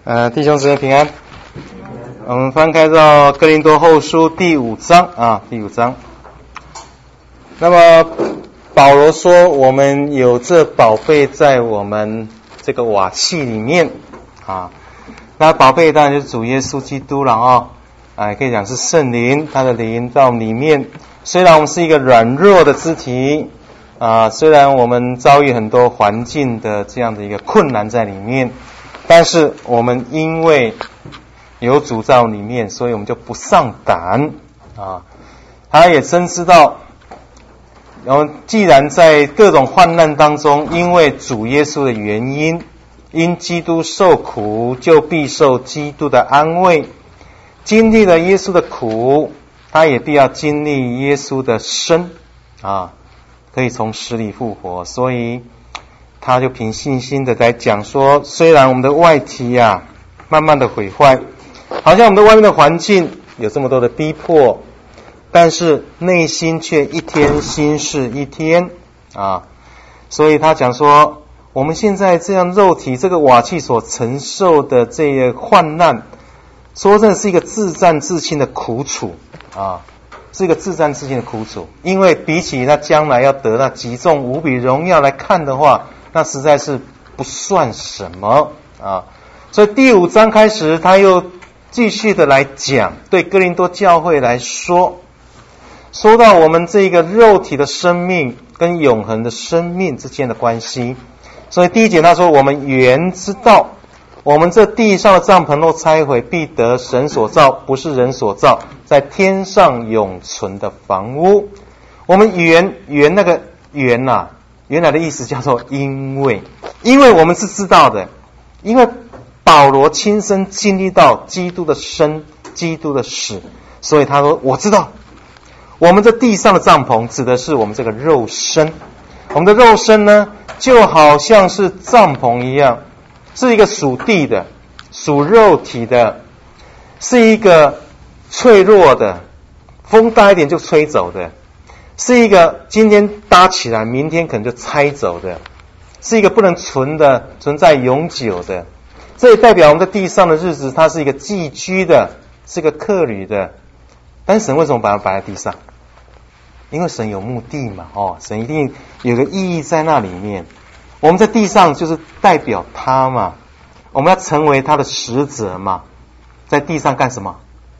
弟兄姊妹平安。我们翻开到哥林多后书第5章第5章。那么保罗说，我们有这宝贝在我们这个瓦器里面那宝贝当然就是主耶稣基督了可以讲是圣灵，他的灵到里面。虽然我们是一个软弱的肢体虽然我们遭遇很多环境的这样的一个困难在里面，但是我们因为有主在里面，所以我们就不丧胆他也真知道，然后既然在各种患难当中，因为主耶稣的原因，因基督受苦，就必受基督的安慰。经历了耶稣的苦，他也必要经历耶稣的生可以从死里复活。所以他就凭信心的来讲说，虽然我们的外体慢慢的毁坏，好像我们的外面的环境有这么多的逼迫，但是内心却一天新似一天所以他讲说，我们现在这样肉体这个瓦器所承受的这个患难，说真的是一个自战自亲的苦楚是一个自战自亲的苦楚。因为比起他将来要得那极重无比荣耀来看的话，那实在是不算什么所以第5章开始，他又继续的来讲，对哥林多教会来说到我们这个肉体的生命跟永恒的生命之间的关系。所以第1节他说，我们原知道，我们这地上的帐篷若拆毁，必得神所造，不是人所造，在天上永存的房屋。我们原那个原原来的意思叫做因为我们是知道的，因为保罗亲身经历到基督的生，基督的死，所以他说我知道，我们这地上的帐篷指的是我们这个肉身。我们的肉身呢，就好像是帐篷一样，是一个属地的，属肉体的，是一个脆弱的，风大一点就吹走的，是一个今天搭起来明天可能就拆走的，是一个不能存在永久的。这也代表我们在地上的日子，它是一个寄居的，是一个客旅的。但神为什么把它摆在地上？因为神有目的嘛神一定有个意义在那里面。我们在地上就是代表他嘛，我们要成为他的使者嘛，在地上干什么？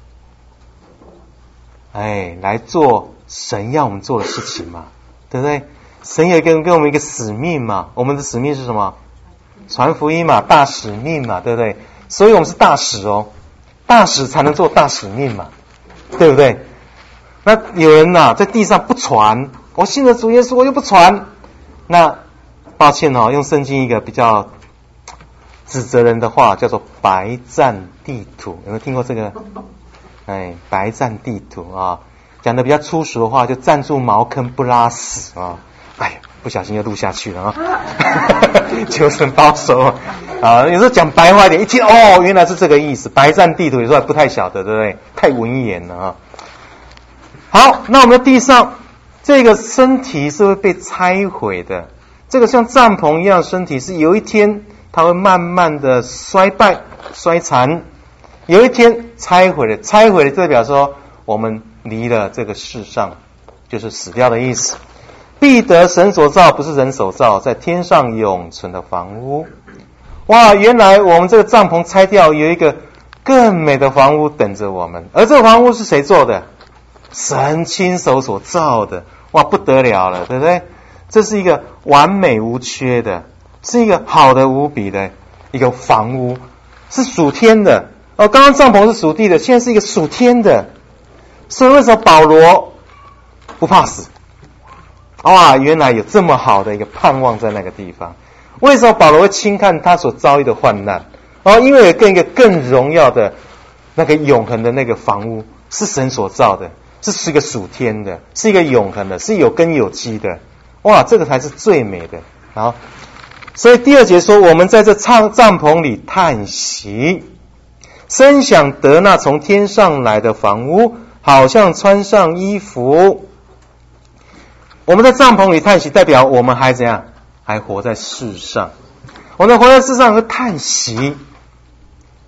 来做神要我们做的事情嘛，对不对？神有给我们一个使命嘛，我们的使命是什么？传福音嘛，大使命嘛，对不对？所以我们是大使大使才能做大使命嘛，对不对？那有人在地上不传，我信了主耶稣我又不传，那抱歉用圣经一个比较指责人的话叫做白占地图。有没有听过这个？白占地图讲的比较粗俗的话，就站住茅坑不拉屎不小心又录下去了求神保守有时候讲白话一点，一听原来是这个意思。白占地图有时候还不太晓得，对不对？太文言了好，那我们的地上这个身体是会被拆毁的，这个像帐篷一样的身体是有一天它会慢慢的衰败衰残，有一天拆毁了代表说我们离了这个世上，就是死掉的意思。必得神所造，不是人所造，在天上永存的房屋。原来我们这个帐篷拆掉，有一个更美的房屋等着我们。而这个房屋是谁做的？神亲手所造的。不得了了，对不对？这是一个完美无缺的，是一个好的无比的一个房屋，是属天的刚刚帐篷是属地的，现在是一个属天的。所以为什么保罗不怕死？原来有这么好的一个盼望在那个地方。为什么保罗会轻看他所遭遇的患难？因为有一个更荣耀的那个永恒的那个房屋是神所造的，是一个属天的，是一个永恒的，是有根有基的。这个才是最美的所以第2节说，我们在这帐篷里叹息，深想得那从天上来的房屋，好像穿上衣服。我们在帐篷里叹息，代表我们还怎样？还活在世上。我们活在世上会叹息，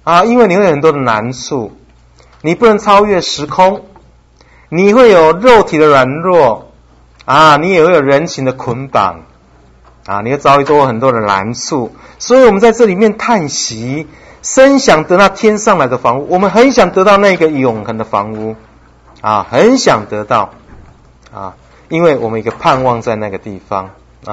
因为你会有很多的难处，你不能超越时空，你会有肉体的软弱你也会有人情的捆绑你会遭遇很多的难处，所以我们在这里面叹息，深想得到天上来的房屋，我们很想得到那个永恒的房屋很想得到因为我们一个盼望在那个地方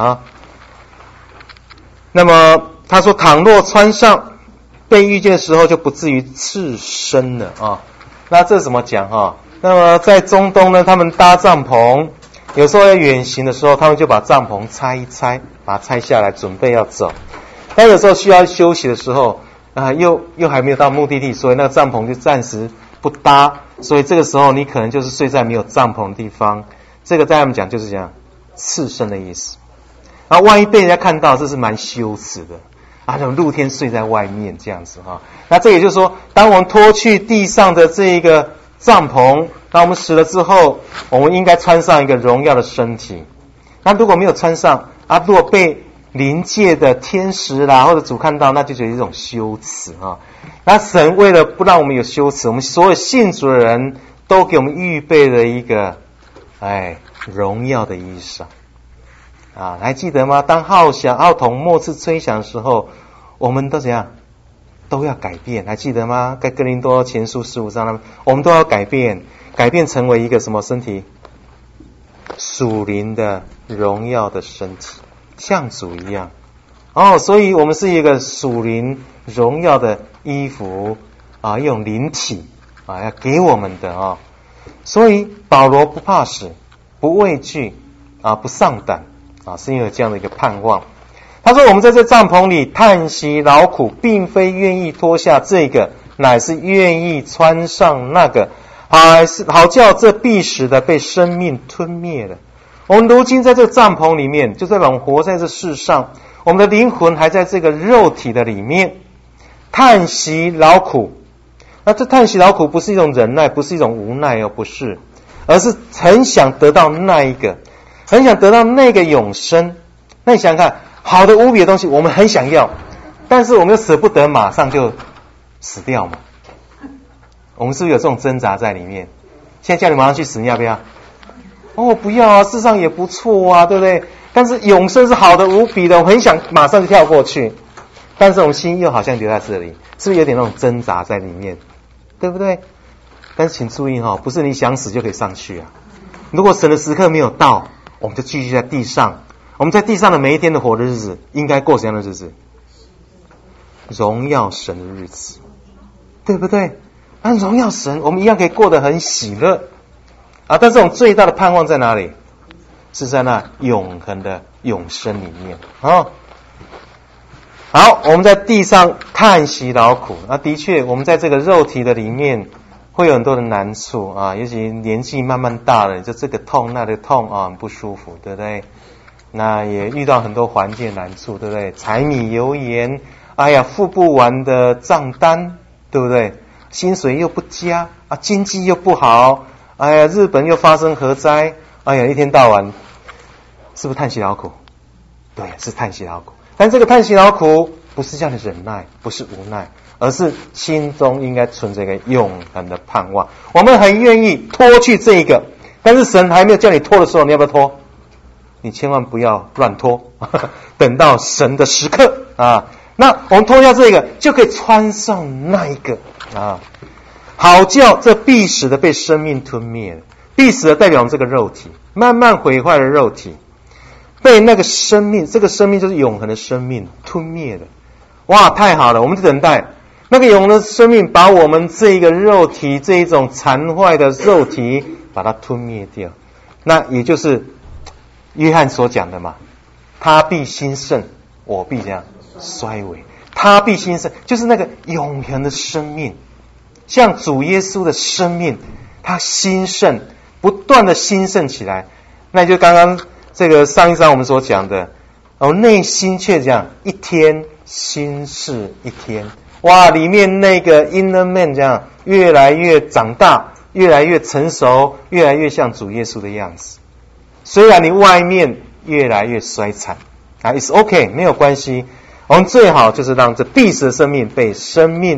那么他说，倘若穿上，被遇见的时候就不至于赤身了那这怎么讲那么在中东呢，他们搭帐篷，有时候要远行的时候，他们就把帐篷拆一拆，把它拆下来，准备要走。但有时候需要休息的时候又还没有到目的地，所以那个帐篷就暂时不搭，所以这个时候你可能就是睡在没有帐篷的地方。这个在他们讲就是这样赤身的意思。万一被人家看到，这是蛮羞耻的那种露天睡在外面这样子那这也就是说，当我们脱去地上的这一个帐篷，当我们死了之后，我们应该穿上一个荣耀的身体。那如果没有穿上如果被临界的天使或者主看到，那就觉得一种羞耻那神为了不让我们有羞耻，我们所有信主的人都给我们预备了一个荣耀的衣裳还记得吗？当号筒末次吹响的时候，我们都怎样？都要改变，还记得吗？在哥林多前书15章，我们都要改变成为一个什么身体？属灵的荣耀的身体，像主一样所以我们是一个属灵荣耀的衣服一种灵体要给我们的所以保罗不怕死，不畏惧不丧胆是因为这样的一个盼望。他说，我们在这帐篷里叹息劳苦，并非愿意脱下这个，乃是愿意穿上那个，好叫这必死的被生命吞灭了。我们如今在这个帐篷里面，就代表我们活在这世上，我们的灵魂还在这个肉体的里面叹息劳苦。那这叹息劳苦不是一种忍耐，不是一种无奈不是，而是很想得到那一个，很想得到那个永生。那你想想看，好的无比的东西我们很想要，但是我们又舍不得马上就死掉嘛。我们是不是有这种挣扎在里面？现在叫你马上去死，你要不要？不要世上也不错对不对？但是永生是好的无比的，我很想马上就跳过去，但是我们心又好像留在这里，是不是有点那种挣扎在里面？对不对？但是请注意不是你想死就可以上去如果神的时刻没有到，我们就继续在地上。我们在地上的每一天的活的日子，应该过什么样的日子？荣耀神的日子，对不对？荣耀神，我们一样可以过得很喜乐但是我们最大的盼望在哪里？是在那永恒的永生里面好，我们在地上叹息劳苦的确我们在这个肉体的里面会有很多的难处尤其年纪慢慢大了，就这个痛那个痛很不舒服，对不对？那也遇到很多环境难处，对不对？柴米油盐，付不完的账单，对不对？薪水又不加经济又不好，日本又发生核灾，一天到晚是不是叹息劳苦？对，是叹息劳苦。但这个叹息劳苦不是叫你忍耐，不是无奈，而是心中应该存着一个永恒的盼望。我们很愿意脱去这一个，但是神还没有叫你脱的时候，你要不要脱？你千万不要乱脱等到神的时刻那我们脱掉这个，就可以穿上那一个好叫这必死的被生命吞灭了。必死的代表我们这个肉体，慢慢毁坏的肉体，被那个生命，这个生命就是永恒的生命吞灭了。太好了，我们就等待那个永恒的生命把我们这一个肉体，这一种残坏的肉体把它吞灭掉。那也就是约翰所讲的嘛，他必兴盛，我必这样衰微。他必兴盛，就是那个永恒的生命，像主耶稣的生命，他兴盛，不断的兴盛起来。那就刚刚这个上一章我们所讲的，内心却这样一天新似一天。里面那个 inner man 这样越来越长大，越来越成熟，越来越像主耶稣的样子。虽然你外面越来越衰残，it's okay， 没有关系。我们最好就是让这必死的生命被生命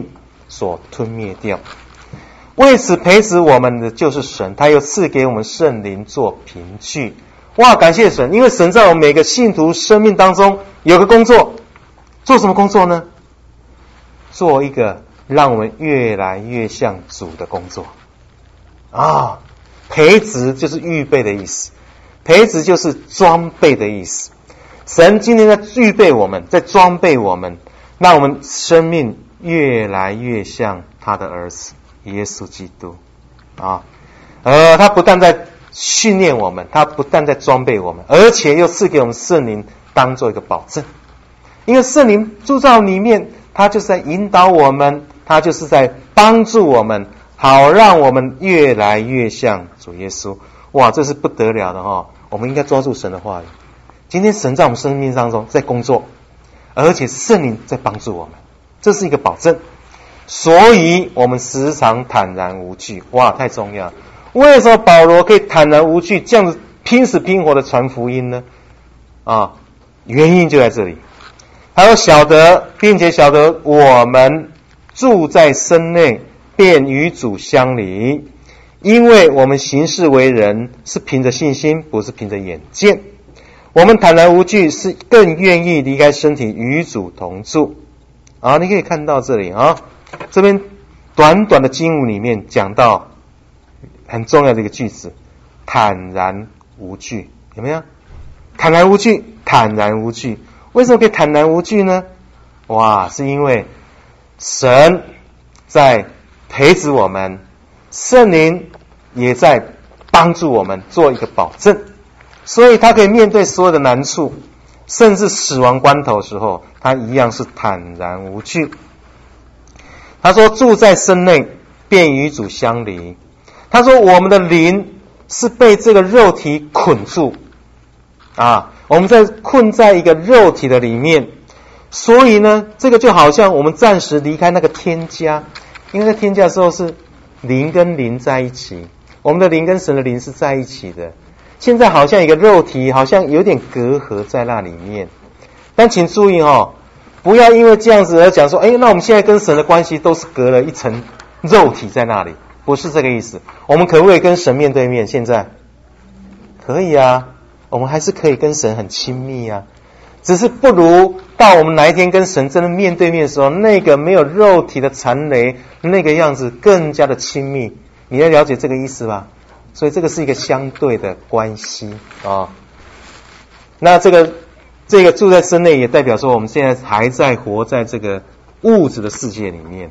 所吞灭掉。为此培植我们的就是神，他又赐给我们圣灵做凭据。哇，感谢神，因为神在我们每个信徒生命当中有个工作，做什么工作呢？做一个让我们越来越像主的工作啊。培植就是预备的意思，培植就是装备的意思。神今天在预备我们，在装备我们，让我们生命越来越像他的儿子耶稣基督啊。他不但在训练我们，他不但在装备我们，而且又赐给我们圣灵当做一个保证。因为圣灵住在里面，他就是在引导我们，他就是在帮助我们，好让我们越来越像主耶稣。哇，这是不得了的哦！我们应该抓住神的话语。今天神在我们生命当中在工作，而且圣灵在帮助我们，这是一个保证。所以我们时常坦然无惧。哇，太重要了！为什么保罗可以坦然无惧这样子拼死拼活的传福音呢？原因就在这里。他说晓得，并且晓得我们住在身内，便与主相离，因为我们行事为人是凭着信心，不是凭着眼见。我们坦然无惧，是更愿意离开身体与主同住。你可以看到这里这边短短的经文里面讲到很重要的一个句子，坦然无惧，有没有？坦然无惧，坦然无惧。为什么可以坦然无惧呢？哇，是因为神在培植我们，圣灵也在帮助我们做一个保证，所以他可以面对所有的难处，甚至死亡关头的时候，他一样是坦然无惧。他说住在身内，便与主相离。他说我们的灵是被这个肉体捆住我们在困在一个肉体的里面，所以呢，这个就好像我们暂时离开那个天家，因为在天家的时候是灵跟灵在一起，我们的灵跟神的灵是在一起的。现在好像一个肉体好像有点隔阂在那里面，但请注意不要因为这样子而讲说，那我们现在跟神的关系都是隔了一层肉体在那里，不是这个意思。我们可不可以跟神面对面？现在可以啊，我们还是可以跟神很亲密啊，只是不如到我们哪一天跟神真的面对面的时候，那个没有肉体的残雷那个样子更加的亲密。你要了解这个意思吧？所以这个是一个相对的关系那这个住在身内也代表说我们现在还在活在这个物质的世界里面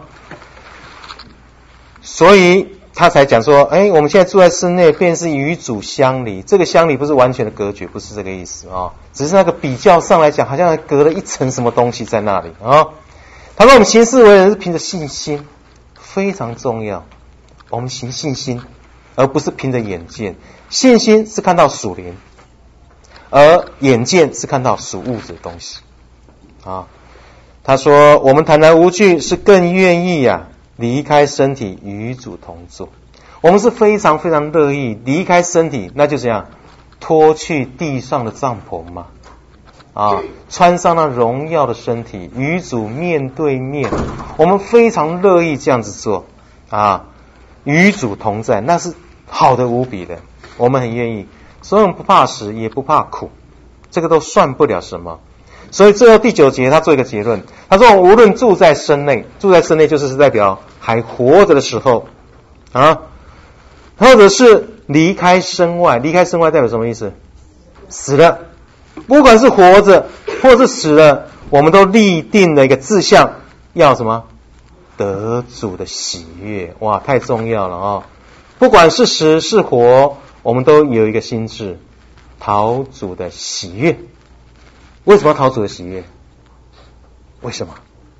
所以他才讲说我们现在住在身内，便是与主相离。这个相离不是完全的隔绝，不是这个意思只是那个比较上来讲，好像隔了一层什么东西在那里他说我们行事为人是凭着信心，非常重要。我们行信心，而不是凭着眼见。信心是看到属灵，而眼见是看到属物质的东西他说我们坦然无惧，是更愿意离开身体与主同住。我们是非常非常乐意离开身体，那就这样脱去地上的帐篷嘛穿上那荣耀的身体，与主面对面。我们非常乐意这样子做与主同在，那是好的无比的，我们很愿意。所以我们不怕死，也不怕苦，这个都算不了什么。所以最后第9节他做一个结论，他说无论住在身内，住在身内就是代表还活着的时候或者是离开身外。离开身外代表什么意思？死了。不管是活着或是死了，我们都立定了一个志向，要什么？得主的喜悦。哇，太重要了不管是死是活，我们都有一个心志，讨主的喜悦。为什么要讨主的喜悦？为什么？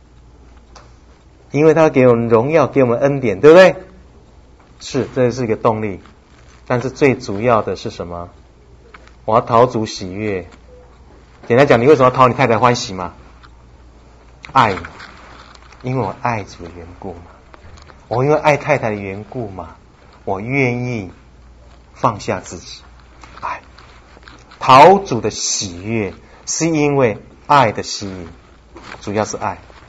因为他给我们荣耀，给我们恩典，对不对？是，这是一个动力。但是最主要的是什么？我要讨主喜悦。简单讲，你为什么要讨你太太欢喜嘛？爱，因为我爱主的缘故嘛。我因为爱太太的缘故嘛，我愿意放下自己。爱，讨主的喜悦，是因为爱的吸引，主要是爱。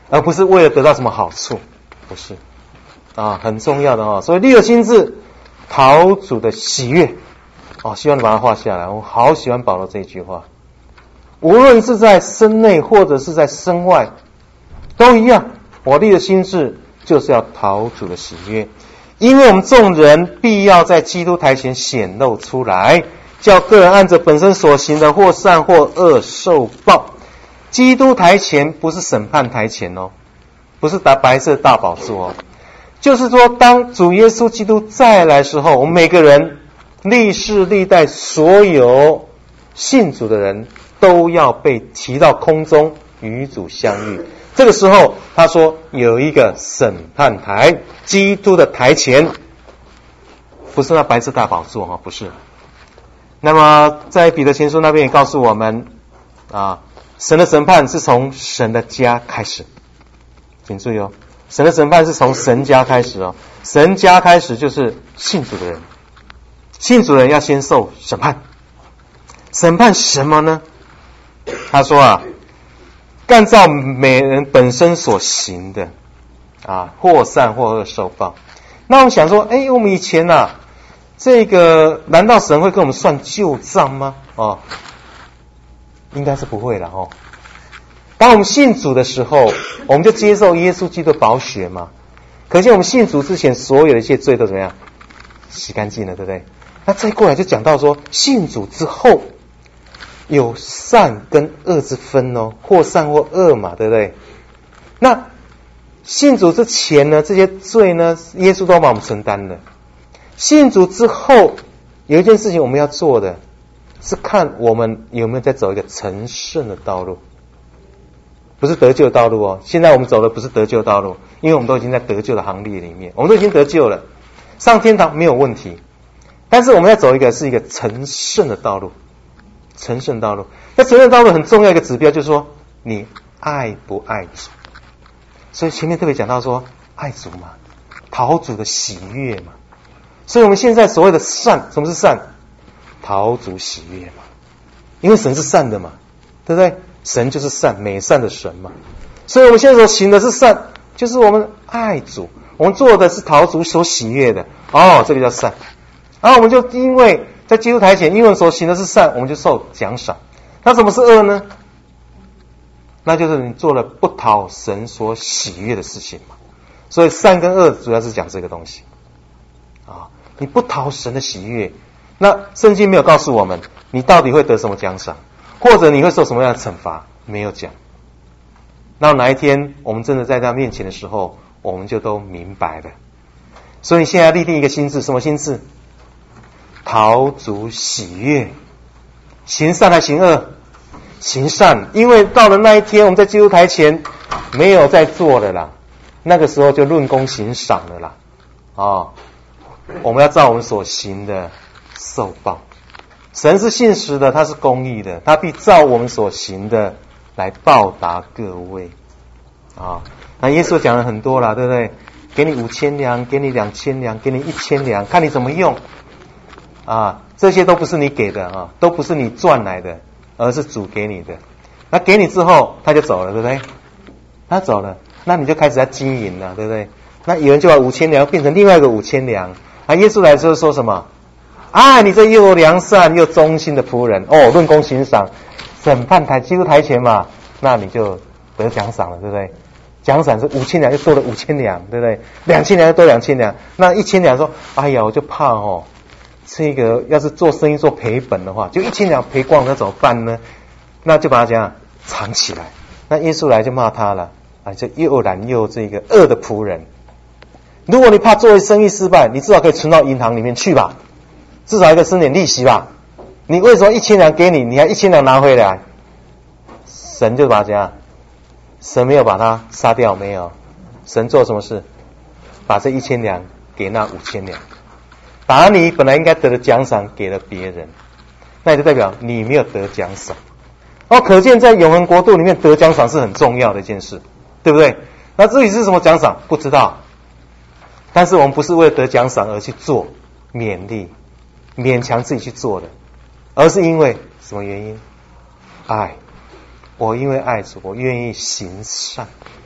而不是为了得到什么好处，不是啊，很重要的哦。所以立了心志，讨主的喜悦哦，希望你把它画下来。我好喜欢保罗这一句话，无论是在身内或者是在身外，都一样。我立了心志，就是要讨主的喜悦，因为我们众人必要在基督台前显露出来，叫个人按着本身所行的，或善或恶受报。基督台前不是审判台前哦，不是打白色大宝座哦，就是说当主耶稣基督再来的时候，我们每个人历世历代所有信主的人都要被提到空中与主相遇。这个时候他说有一个审判台，基督的台前，不是那白色大宝座哦，不是。那么在彼得前书那边也告诉我们啊，神的审判是从神的家开始，请注意哦，神的审判是从神家开始哦，神家开始就是信主的人，信主的人要先受审判。审判什么呢？他说啊，干照每人本身所行的啊，或善或恶受报。那我们想说，我们以前啊，这个难道神会跟我们算旧账吗？哦，应该是不会了哦。当我们信主的时候，我们就接受耶稣基督的宝血嘛。可见我们信主之前所有的一切罪都怎么样？洗干净了，对不对？那再过来就讲到说，信主之后有善跟恶之分哦，或善或恶嘛，对不对？那信主之前呢，这些罪呢，耶稣都帮我们承担了。信主之后，有一件事情我们要做的是看我们有没有在走一个成圣的道路，不是得救的道路哦。现在我们走的不是得救的道路，因为我们都已经在得救的行列里面，我们都已经得救了，上天堂没有问题。但是我们要走一个是一个成圣的道路，成圣道路。那成圣道路很重要一个指标就是说，你爱不爱主？所以前面特别讲到说，爱主嘛，讨主的喜悦嘛。所以我们现在所谓的善，什么是善？讨主喜悦嘛，因为神是善的嘛，对不对？神就是善，美善的神嘛。所以我们现在所行的是善，就是我们爱主，我们做的是讨主所喜悦的哦，这个叫善。然后我们就因为在基督台前，因为所行的是善，我们就受奖赏。那什么是恶呢？那就是你做了不讨神所喜悦的事情嘛。所以善跟恶主要是讲这个东西啊，你不讨神的喜悦，那圣经没有告诉我们你到底会得什么奖赏，或者你会受什么样的惩罚，没有讲。那哪一天我们真的在他面前的时候，我们就都明白了。所以现在立定一个心志，什么心志？讨主喜悦，行善还行恶？行善，因为到了那一天，我们在基督台前没有再做了啦，那个时候就论功行赏了啦。哦，我们要照我们所行的受报。神是信实的，他是公义的，他必照我们所行的来报答各位。啊，那耶稣讲了很多啦，对不对？给你5000两，给你2000两，给你1000两，看你怎么用。啊，这些都不是你给的啊，都不是你赚来的，而是主给你的。那给你之后，他就走了，对不对？他走了，那你就开始要经营了，对不对？那有人就把5000两变成另外一个5000两。啊，耶稣来的时候说什么？啊，你这又良善又忠心的仆人，哦，论功行赏，审判台基督台前嘛，那你就得奖赏了，对不对？奖赏是5000两，又多了5000两，对不对？2000两又多2000两，那1000两说，哎呀，我就怕哦。这个要是做生意做赔本的话，就1000两赔光，那怎么办呢？那就把它这样藏起来。那耶稣来就骂他了，啊，这又懒又这个恶的仆人。如果你怕做生意失败，你至少可以存到银行里面去吧，至少一个生点利息吧。你为什么1000两给你，你还1000两拿回来？神就把它这样，神没有把他杀掉，没有。神做什么事？把这1000两给那5000两。把你本来应该得的奖赏给了别人，那也就代表你没有得奖赏。哦，可见在永恒国度里面得奖赏是很重要的一件事，对不对？那至于是什么奖赏，不知道。但是我们不是为了得奖赏而去做，勉励、勉强自己去做的，而是因为什么原因？爱。我因为爱主，我愿意行善。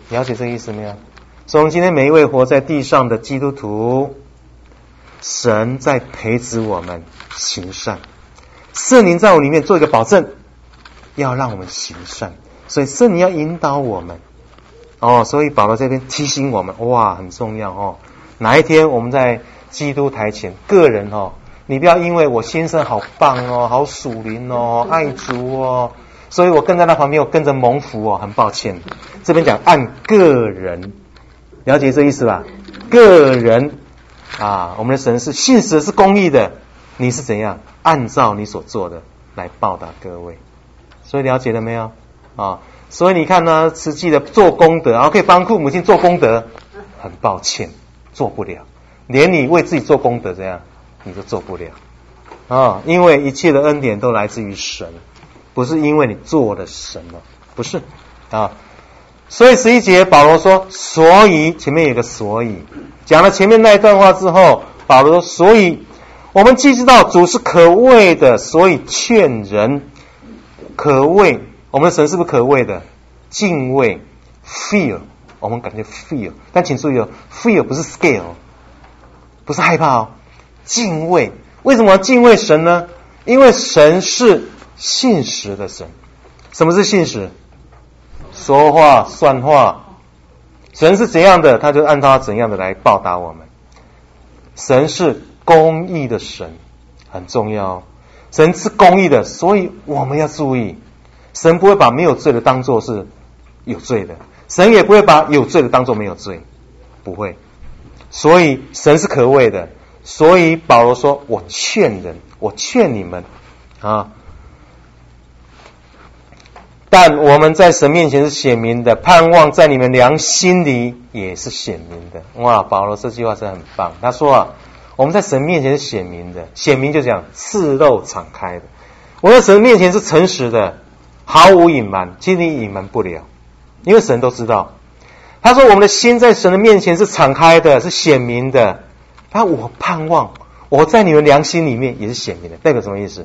了解这个意思没有？所以我们今天每一位活在地上的基督徒，神在培植我们行善，圣灵在我里面做一个保证，要让我们行善，所以圣灵要引导我们。所以保罗这边提醒我们，哇，很重要哦。哪一天我们在基督台前，个人你不要因为我先生好棒哦，好属灵哦，爱主哦，所以我跟在他旁边，我跟着蒙福哦。很抱歉，这边讲按个人，了解这意思吧？个人我们的神是信实的，是公义的，你是怎样按照你所做的来报答各位。所以了解了没有所以你看呢，实际的做功德可以帮父母亲做功德，很抱歉做不了，连你为自己做功德这样你都做不了因为一切的恩典都来自于神，不是因为你做了什么，不是所以11节保罗说，所以前面有个所以，讲了前面那一段话之后，保罗说，所以我们既知道主是可畏的，所以劝人。可畏，我们的神是不是可畏的？敬畏 fear， 我们感觉 fear， 但请注意fear 不是 scare， 不是害怕敬畏。为什么要敬畏神呢？因为神是信实的神。什么是信实？说话算话。神是怎样的，他就按照他怎样的来报答我们。神是公义的神，很重要神是公义的，所以我们要注意，神不会把没有罪的当作是有罪的，神也不会把有罪的当作没有罪，不会。所以神是可畏的，所以保罗说，我劝人，我劝你们但我们在神面前是显明的，盼望在你们良心里也是显明的。哇，保罗这句话真的很棒。他说我们在神面前是显明的，显明就讲赤露敞开的。我在神面前是诚实的，毫无隐瞒，其实你隐瞒不了，因为神都知道。他说我们的心在神的面前是敞开的，是显明的。我盼望我在你们良心里面也是显明的，代表什么意思？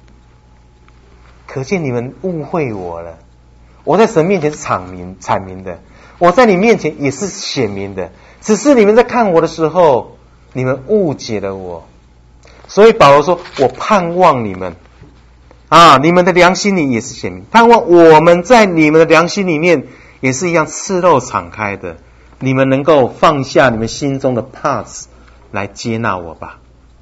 可见你们误会我了。我在神面前是阐明的，我在你面前也是显明的，只是你们在看我的时候，你们误解了我。所以保罗说，我盼望你们你们的良心里也是显明，盼望我们在你们的良心里面也是一样赤露敞开的，你们能够放下你们心中的怕子来接纳我吧。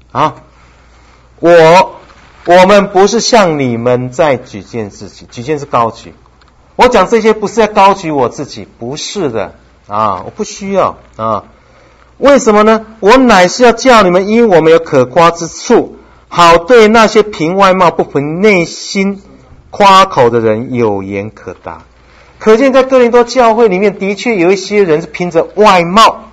我们不是向你们在举荐自己，举荐是高举，我讲这些不是在高举我自己，不是的我不需要为什么呢？我乃是要叫你们因我们有可夸之处，好对那些凭外貌不凭内心夸口的人有言可答。可见在哥林多教会里面，的确有一些人是凭着外貌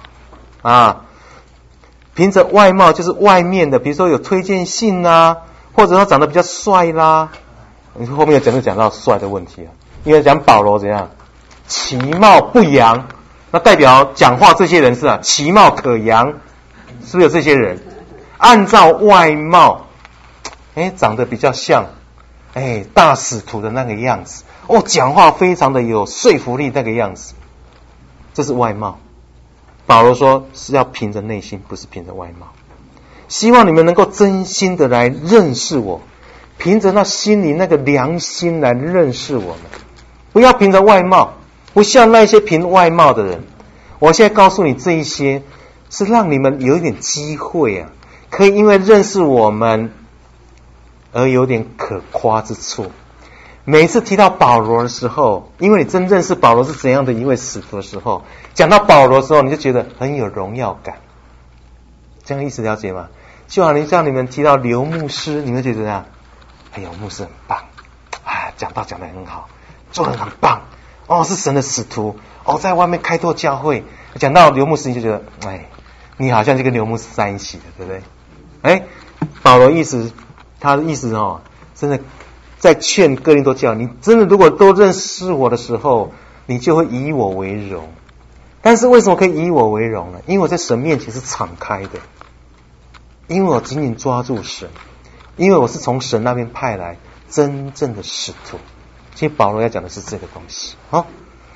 凭着外貌就是外面的，比如说有推荐信或者说长得比较帅啦。后面有讲到帅的问题因为讲保罗怎样其貌不扬，那代表讲话这些人是其貌可扬，是不是有这些人按照外貌长得比较像大使徒的那个样子讲话非常的有说服力那个样子，这是外貌。保罗说是要凭着内心，不是凭着外貌。希望你们能够真心的来认识我，凭着那心里那个良心来认识我们，不要凭着外貌，不像那些凭外貌的人。我现在告诉你这一些是让你们有一点机会可以因为认识我们而有点可夸之处。每次提到保罗的时候，因为你真认识保罗是怎样的一位使徒的时候，讲到保罗的时候，你就觉得很有荣耀感。这样意思了解吗？就好像你们提到刘牧师，你们觉得这样牧师很棒讲道讲得很好，做得很棒是神的使徒在外面开拓教会。讲到刘牧师，你就觉得你好像就跟刘牧师在一起的，对不对？保罗他的意思真的在劝哥林多教，你真的如果都认识我的时候，你就会以我为荣。但是为什么可以以我为荣呢？因为我在神面前是敞开的，因为我紧紧抓住神，因为我是从神那边派来真正的使徒。其实保罗要讲的是这个东西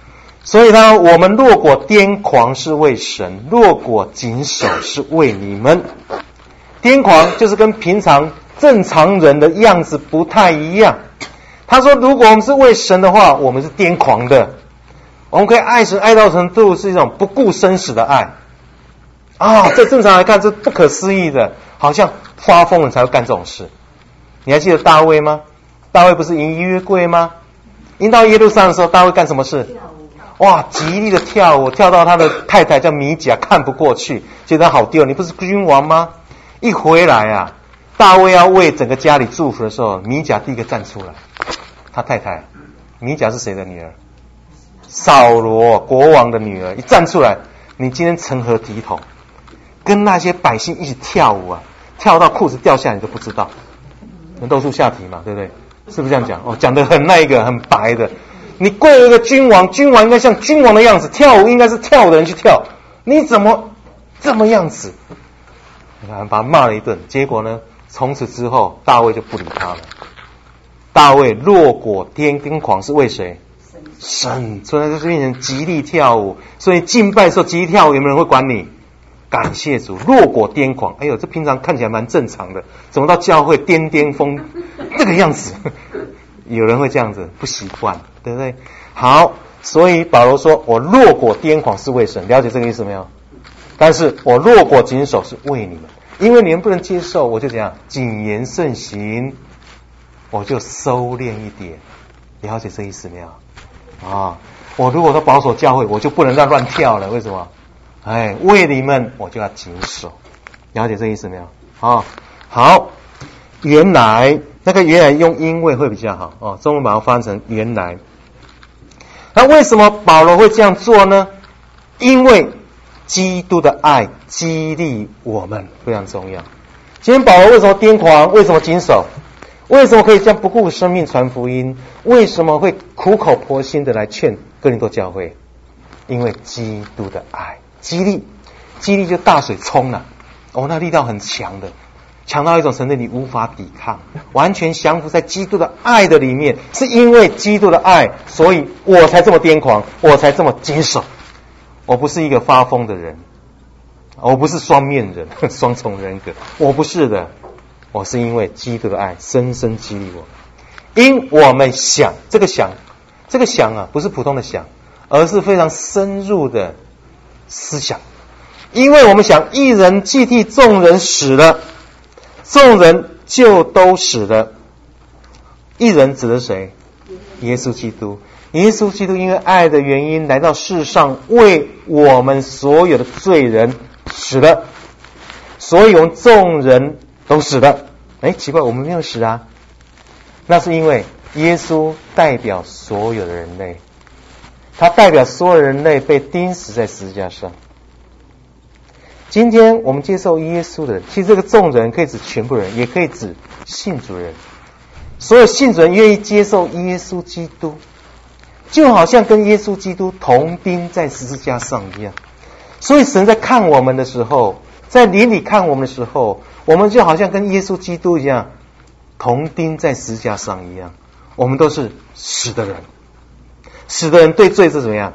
所以呢，我们若果癫狂是为神，若果谨守是为你们。癫狂就是跟平常正常人的样子不太一样。他说，如果我们是为神的话，我们是癫狂的。我们可以爱神爱到程度是一种不顾生死的爱。这正常来看，这不可思议的，好像发疯了才会干这种事。你还记得大卫吗？大卫不是迎约柜吗？迎到耶路撒冷的时候，大卫干什么事？哇，极力的跳舞，跳到他的太太叫米甲看不过去，觉得他好丢，你不是君王吗？一回来啊，大卫要为整个家里祝福的时候，米甲第一个站出来。他太太米甲是谁的女儿？扫罗国王的女儿。一站出来，你今天成何体统？跟那些百姓一起跳舞啊，跳到裤子掉下来你都不知道，露出下体嘛，对不对？是不是这样讲？讲得很很白的。你跪了一个君王，君王应该像君王的样子，跳舞应该是跳舞的人去跳，你怎么这么样子？你看，把他骂了一顿，结果呢，从此之后大卫就不理他了。大卫若果癫狂是为谁？神。所以在这面前极力跳舞，所以敬拜的时候极力跳舞，有没有人会管你？感谢主。若果癫狂，哎呦，这平常看起来蛮正常的，怎么到教会癫疯这个样子？有人会这样子，不习惯，对不对？好，所以保罗说，我若果癫狂是为神，了解这个意思没有？但是我若果谨守是为你们，因为你们不能接受，我就怎样谨言慎行，我就收敛一点，了解这意思没有？我如果都保守教会，我就不能再乱跳了，为什么？为你们我就要谨守，了解这意思没有？好，原来那个原来用因为会比较好中文把它翻成原来。那为什么保罗会这样做呢？因为基督的爱激励我们，非常重要。今天保罗为什么癫狂？为什么谨守？为什么可以这样不顾生命传福音？为什么会苦口婆心的来劝哥林多教会？因为基督的爱激励就大水冲了，那力道很强的，强到一种程度你无法抵抗，完全降服在基督的爱的里面。是因为基督的爱，所以我才这么癫狂，我才这么谨守。我不是一个发疯的人，我不是双面人，双重人格，我不是的。我是因为基督的爱深深激励我。因我们想，这个想不是普通的想，而是非常深入的思想。因为我们想，一人既替众人死了，众人就都死了。一人指的是谁？耶稣基督。耶稣基督因为爱的原因来到世上，为我们所有的罪人死了，所以我们众人都死了。奇怪，我们没有死啊？那是因为耶稣代表所有的人类，他代表所有人类被钉死在十字架上。今天我们接受耶稣的人，其实这个众人可以指全部人，也可以指信主人。所有信主人愿意接受耶稣基督，就好像跟耶稣基督同钉在十字架上一样。所以神在看我们的时候，在灵里看我们的时候，我们就好像跟耶稣基督一样，同钉在十字架上一样。我们都是死的人。死的人对罪是怎么样？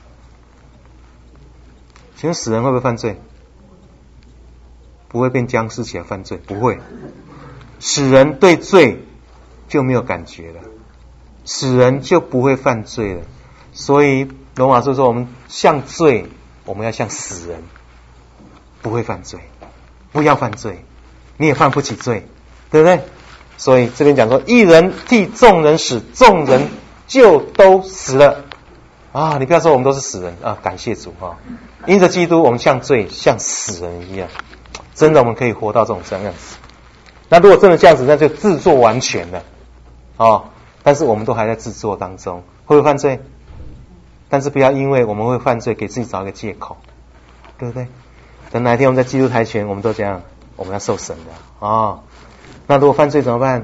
请问死人会不会犯罪？不会变僵尸起来犯罪，不会。死人对罪就没有感觉了，死人就不会犯罪了。所以罗马书说，我们像罪，我们要像死人，不会犯罪，不要犯罪，你也犯不起罪，对不对？所以这边讲说，一人替众人死，众人就都死了你不要说我们都是死人感谢主因着基督，我们像罪，像死人一样。真的我们可以活到这样子。那如果真的这样子，那就自作完全了但是我们都还在自作当中，会不会犯罪？但是不要因为我们会犯罪给自己找一个借口，对不对？等哪一天我们在基督台前，我们都这样，我们要受审的那如果犯罪怎么办？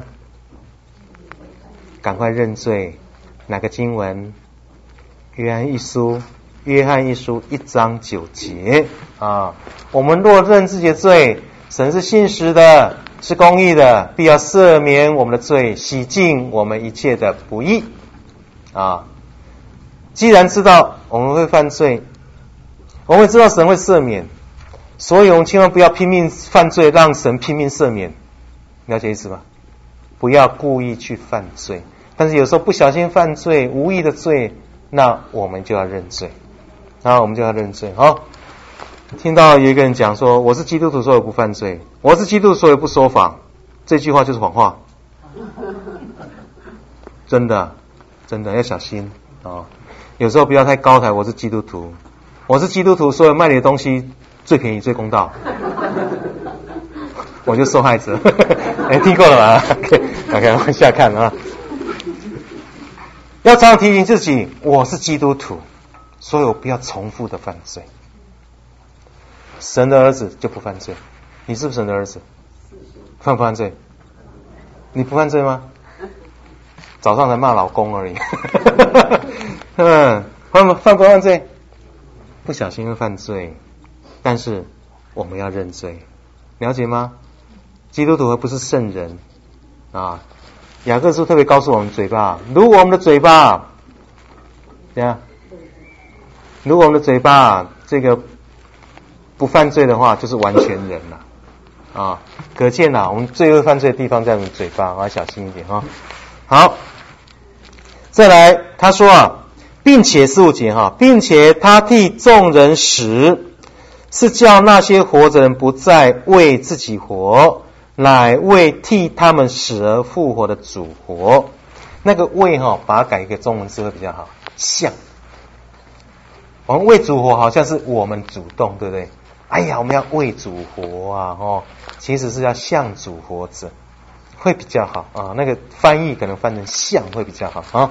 赶快认罪。哪个经文？约翰一书1章9节我们若认自己的罪，神是信实的，是公义的，必要赦免我们的罪，洗净我们一切的不义既然知道我们会犯罪，我们知道神会赦免，所以我们千万不要拼命犯罪，让神拼命赦免。了解意思吧？不要故意去犯罪，但是有时候不小心犯罪，无意的罪，那我们就要认罪。我们就要认罪。听到有一个人讲说，我是基督徒，所以我不犯罪；我是基督徒，所以不说谎。这句话就是谎话。真的要小心有时候不要太高抬，我是基督徒，所以卖你的东西最便宜最公道。我就受害者。听过了吧？ OK 往下看要常常提醒自己，我是基督徒，所以我不要重复的犯罪。神的儿子就不犯罪。你是不是神的儿子？犯不犯罪？你不犯罪吗？早上才骂老公而已。犯不犯罪？不小心会犯罪，但是我们要认罪，了解吗？基督徒不是圣人雅各书特别告诉我们，嘴巴，如果我们的嘴巴如果我们的嘴巴这个不犯罪的话，就是完全人了可见我们最会犯罪的地方在我们嘴巴，要小心一点好，再来他说并且15节并且他替众人死，是叫那些活着人不再为自己活，乃为替他们死而复活的主活。那个为把它改一个中文字会比较好，像我们为主活好像是我们主动，对不对？我们要为主活其实是要向主活着，会比较好那个翻译可能翻成像会比较好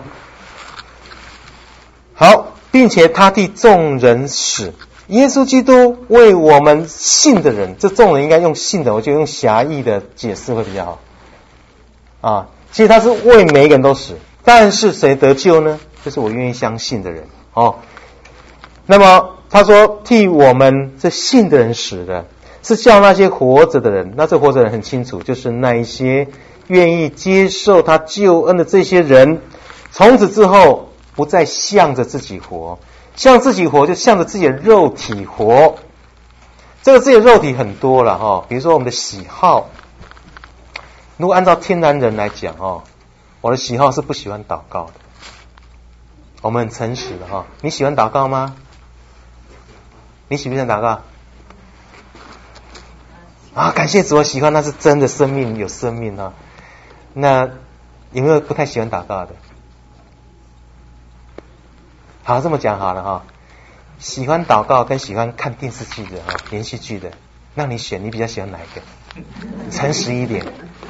好，并且他替众人死，耶稣基督为我们信的人，这众人应该用信的，我就用狭义的解释会比较好其实他是为每一个人都死，但是谁得救呢？就是我愿意相信的人那么他说替我们这信的人死的，是叫那些活着的人，那这活着的人很清楚，就是那一些愿意接受他救恩的这些人，从此之后不再向着自己活，向自己活就向着自己的肉体活。这个自己的肉体很多了比如说我们的喜好，如果按照天然人来讲我的喜好是不喜欢祷告的。我们很诚实的你喜欢祷告吗？你喜不喜欢祷告感谢主，我喜欢，那是真的生命，有生命那有没有不太喜欢祷告的？好，这么讲好了喜欢祷告跟喜欢看电视剧的连续剧的，让你选，你比较喜欢哪一个？诚实一点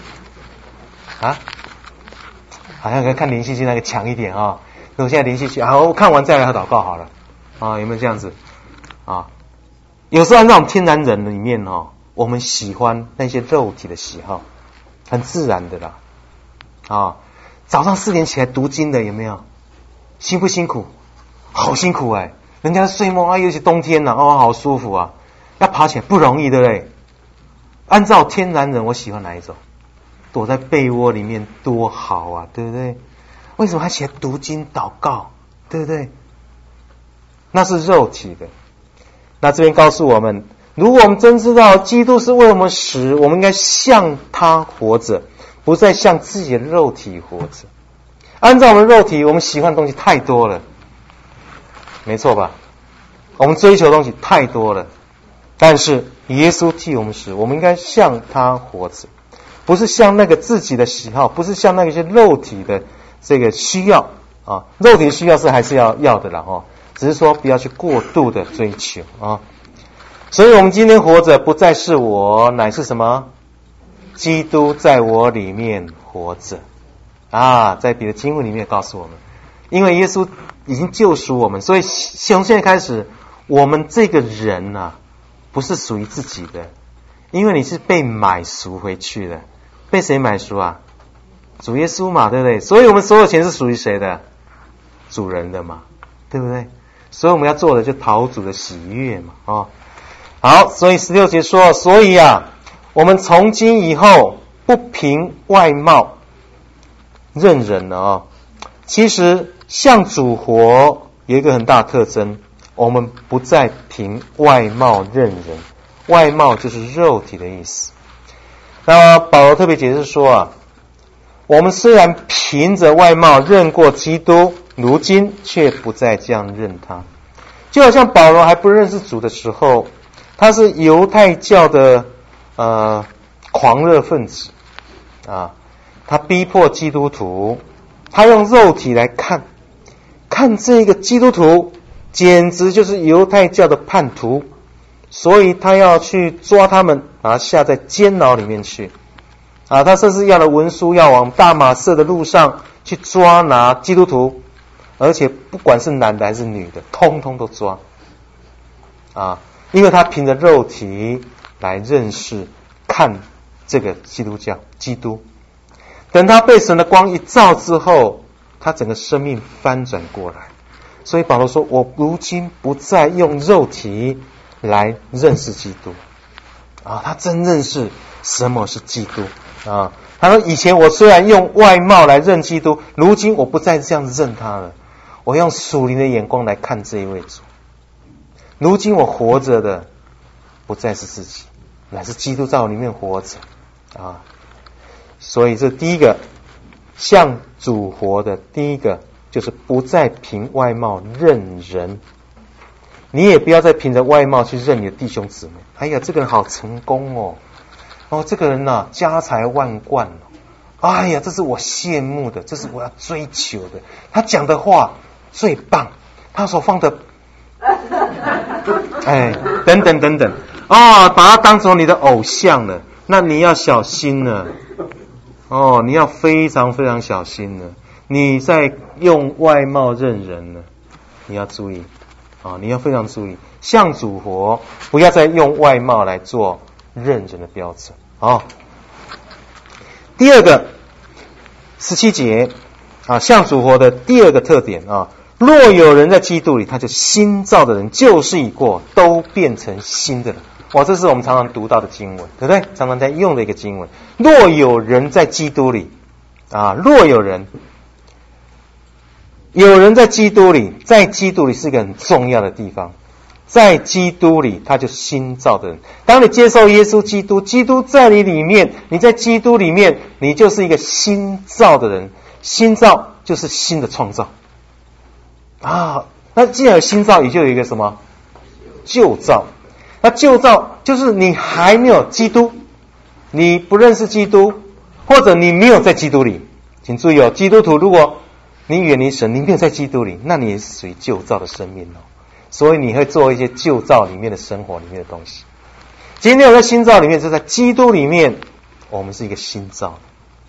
好像跟看连续剧那个强一点如果现在连续剧我看完再来祷告好了有没有这样子有时候按照我们天然人里面我们喜欢那些肉体的喜好，很自然的啦早上4点起来读经的有没有？辛不辛苦？好辛苦人家睡梦尤其冬天好舒服要爬起来不容易，对不对？按照天然人，我喜欢哪一种？躲在被窝里面多好对不对？为什么还起来读经祷告，对不对？那是肉体的。那这边告诉我们，如果我们真知道基督是为我们死，我们应该向他活着，不再向自己的肉体活着。按照我们肉体，我们喜欢的东西太多了，没错吧？我们追求的东西太多了，但是耶稣替我们死，我们应该向他活着，不是向那个自己的喜好，不是向那些肉体的这个需要肉体的需要是还是要的啦只是说不要去过度的追求所以我们今天活着不再是我，乃是什么？基督在我里面活着在别的经文里面告诉我们，因为耶稣已经救赎我们，所以从现在开始，我们这个人不是属于自己的，因为你是被买赎回去的。被谁买赎主耶稣嘛，对不对？所以我们所有钱是属于谁的？主人的嘛，对不对？所以我们要做的就讨主的喜悦嘛好，所以16节说，所以我们从今以后不凭外貌认人了其实向主活有一个很大的特征，我们不再凭外貌认人，外貌就是肉体的意思。那么保罗特别解释说啊，我们虽然凭着外貌认过基督，如今却不再这样认他。就好像保罗还不认识主的时候，他是犹太教的狂热分子啊，他逼迫基督徒，他用肉体来看这个基督徒简直就是犹太教的叛徒，所以他要去抓他们，把他下在监牢里面去啊！他甚至要了文书，要往大马色的路上去抓拿基督徒，而且不管是男的还是女的，通通都抓啊！因为他凭着肉体来认识看这个基督教基督，等他被神的光一照之后，他整个生命翻转过来。所以保罗说，我如今不再用肉体来认识基督啊！他真认识什么是基督啊！他说，以前我虽然用外貌来认基督，如今我不再这样认他了，我用属灵的眼光来看这一位主。如今我活着的不再是自己，乃是基督在我里面活着啊！所以这第一个向主活的第一个就是不再凭外貌认人。你也不要再凭着外貌去认你的弟兄姊妹。哎呀，这个人好成功哦，这个人啊家财万贯哎呀，这是我羡慕的，这是我要追求的。他讲的话最棒，他所放的等等等等把他当成你的偶像了，那你要小心了你要非常非常小心了。你在用外貌认人了，你要注意你要非常注意，向主活，不要再用外貌来做认人的标准第二个17节向主活的第二个特点若有人在基督里，他就新造的人，旧事已过，都变成新的人。这是我们常常读到的经文，对不对？常常在用的一个经文。若有人在基督里若有人在基督里，在基督里是一个很重要的地方。在基督里，他就新造的人。当你接受耶稣基督，基督在你里面，你在基督里面，你就是一个新造的人。新造就是新的创造那既然有新造，也就有一个什么旧造。那旧造就是你还没有基督，你不认识基督，或者你没有在基督里。请注意基督徒如果你远离神，你没有在基督里，那你也是属于旧造的生命所以你会做一些旧造里面的生活里面的东西。今天我在新造里面，就在基督里面，我们是一个新造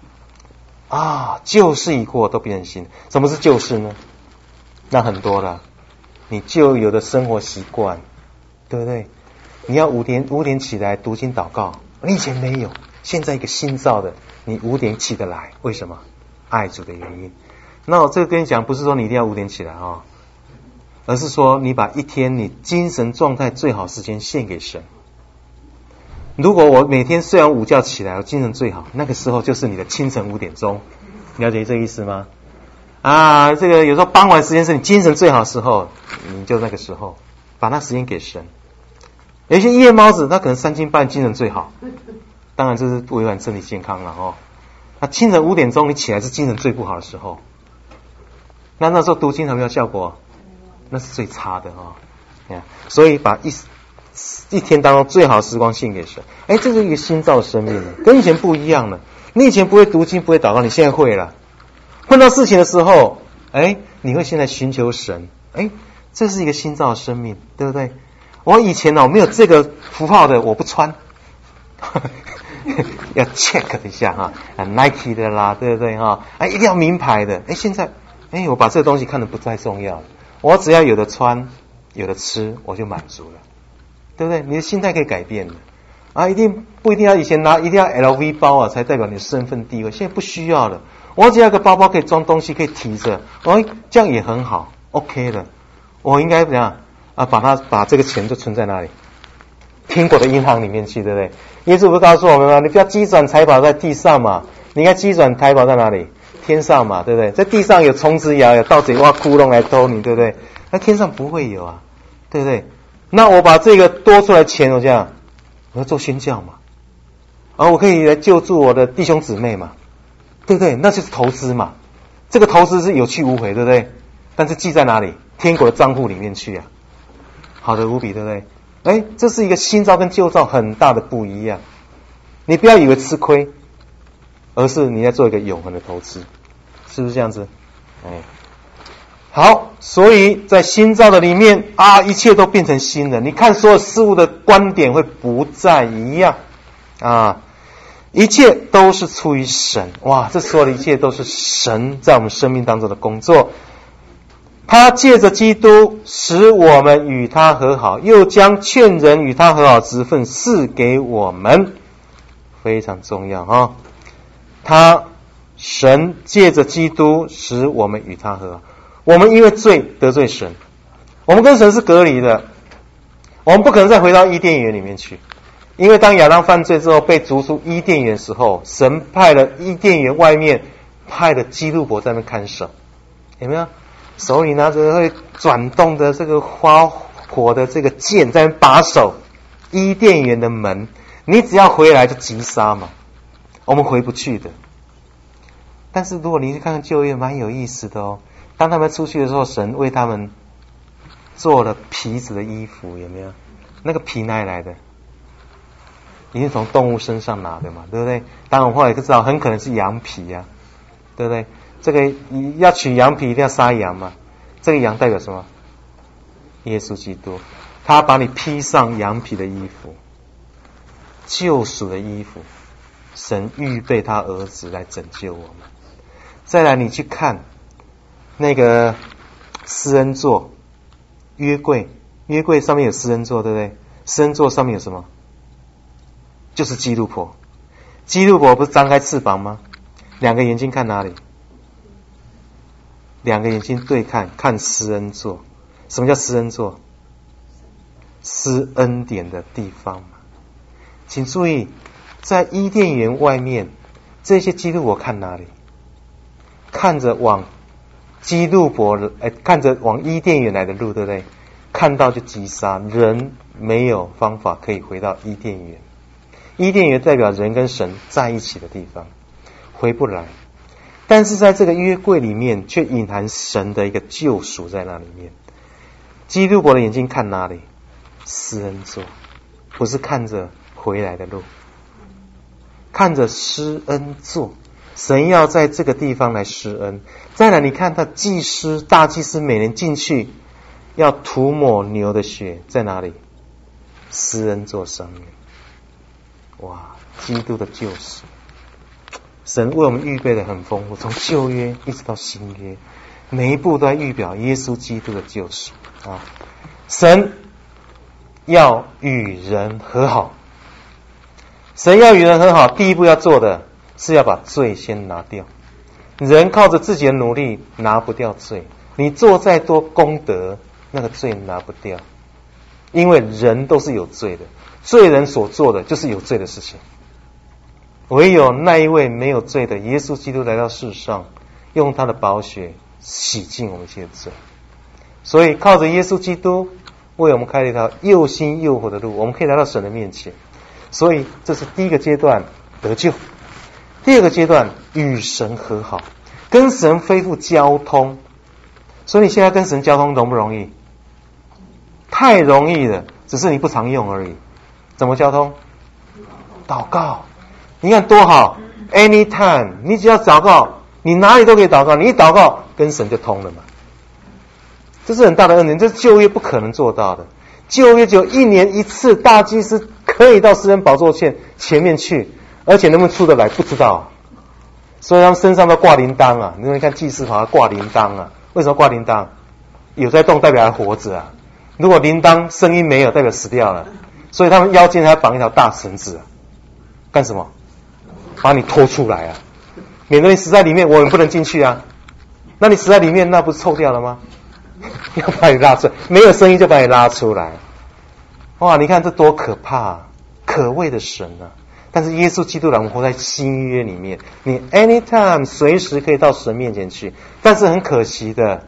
旧事已过，都变成新。什么是旧事呢？那很多了，你旧有的生活习惯，对不对？你要五点起来读经祷告，你以前没有，现在一个新造的，你5点起得来，为什么？爱主的原因。那我这个跟你讲，不是说你一定要5点起来而是说你把一天你精神状态最好时间献给神。如果我每天睡完午觉起来，我精神最好，那个时候就是你的清晨5点钟，了解这个意思吗？这个有时候傍晚时间是你精神最好的时候，你就那个时候把那时间给神。有些夜猫子他可能3更半精神最好，当然这是违反身体健康了那清晨5点钟你起来是精神最不好的时候，那时候读经有没有效果？那是最差的所以把一天当中最好的时光献给神。这是一个新造的生命了，跟以前不一样了。你以前不会读经不会祷告，你现在会了。碰到事情的时候你会现在寻求神，这是一个新造的生命，对不对？我以前没有这个符号的我不穿要 check 一下Nike 的啦，对不对一定要名牌的。现在我把这个东西看得不再重要了，我只要有的穿有的吃我就满足了，对不对？你的心态可以改变的不一定要以前一定要 LV 包才代表你的身份地位，现在不需要了。我只要一个包包可以装东西，可以提着这样也很好 OK 了。我应该怎样把这个钱就存在哪里？天国的银行里面去，对不对？耶稣不是告诉我们吗？你不要积转财宝在地上嘛，你应该积转财宝在哪里？天上嘛，对不对？在地上有虫子咬，有盗贼挖窟窿来偷你，对不对？ 那天上不会有啊，对不对？那我把这个多出来钱，我这样，我要做宣教嘛，我可以来救助我的弟兄姊妹嘛，对不对？那就是投资嘛。这个投资是有去无回，对不对？但是记在哪里？天国的账户里面去啊，好的无比，对不对？这是一个新造跟旧造很大的不一样。你不要以为吃亏，而是你在做一个永恒的投资，是不是这样子？好，所以在新造的里面一切都变成新的。你看所有事物的观点会不再一样啊，一切都是出于神。哇，这所有的一切都是神在我们生命当中的工作。他借着基督使我们与他和好，又将劝人与他和好之分赐给我们，非常重要神借着基督使我们与他和好。我们因为罪得罪神，我们跟神是隔离的，我们不可能再回到伊甸园里面去。因为当亚当犯罪之后被逐出伊甸园的时候，神派了伊甸园外面派了基路伯在那边看守，有没有？手里拿着会转动的这个花火的这个剑在那边把守伊甸园的门，你只要回来就击杀嘛，我们回不去的。但是如果你去看看旧约，蛮有意思的哦。当他们出去的时候，神为他们做了皮子的衣服，有没有？那个皮哪里来的？一定从动物身上拿的嘛，对不对？当然我们后来就知道很可能是羊皮啊，对不对？这个要取羊皮一定要杀羊嘛，这个羊代表什么？耶稣基督，他把你披上羊皮的衣服，救赎的衣服，神预备他儿子来拯救我们。再来你去看那个施恩座约柜，约柜上面有施恩座，对不对？施恩座上面有什么？就是基路伯。基路伯不是张开翅膀吗？两个眼睛看哪里？两个眼睛对看，看施恩座。什么叫施恩座？施恩典的地方嘛。请注意，在伊甸园外面，这些基路伯看哪里？看着往基路伯看着往伊甸园来的路，对不对？看到就击杀，人没有方法可以回到伊甸园。伊甸园代表人跟神在一起的地方，回不来。但是在这个约柜里面，却隐含神的一个救赎在那里面。基督伯的眼睛看哪里？施恩座，不是看着回来的路，看着施恩座。神要在这个地方来施恩。再来，你看他祭司大祭司每年进去要涂抹牛的血，在哪里？施恩座上面。哇，基督的救赎，神为我们预备的很丰富，从旧约一直到新约，每一步都在预表耶稣基督的救赎啊！神要与人和好，神要与人和好，第一步要做的是要把罪先拿掉。人靠着自己的努力拿不掉罪，你做再多功德，那个罪拿不掉，因为人都是有罪的，罪人所做的就是有罪的事情。唯有那一位没有罪的耶稣基督来到世上，用他的宝血洗净我们一切的罪。所以靠着耶稣基督为我们开了一条又新又活的路，我们可以来到神的面前。所以这是第一个阶段，得救。第二个阶段，与神和好，跟神恢复交通。所以你现在跟神交通容不容易？太容易了，只是你不常用而已。怎么交通？祷告。你看多好 ，anytime， 你只要祷告，你哪里都可以祷告，你一祷告跟神就通了嘛。这是很大的恩典，这是旧约不可能做到的。旧约只有一年一次，大祭司可以到施恩宝座前面去，而且能不能出得来不知道，所以他们身上都挂铃铛啊。你看祭司好像挂铃铛啊，为什么挂铃铛？有在动代表还活着啊，如果铃铛声音没有，代表死掉了。所以他们腰间还绑一条大绳子啊，干什么？把你拖出来啊，免得你死在里面，我们不能进去啊。那你死在里面，那不是臭掉了吗？要把你拉出来，没有声音就把你拉出来。哇，你看这多可怕啊，可畏的神啊！但是耶稣基督让我们活在新约里面，你 anytime 随时可以到神面前去。但是很可惜的，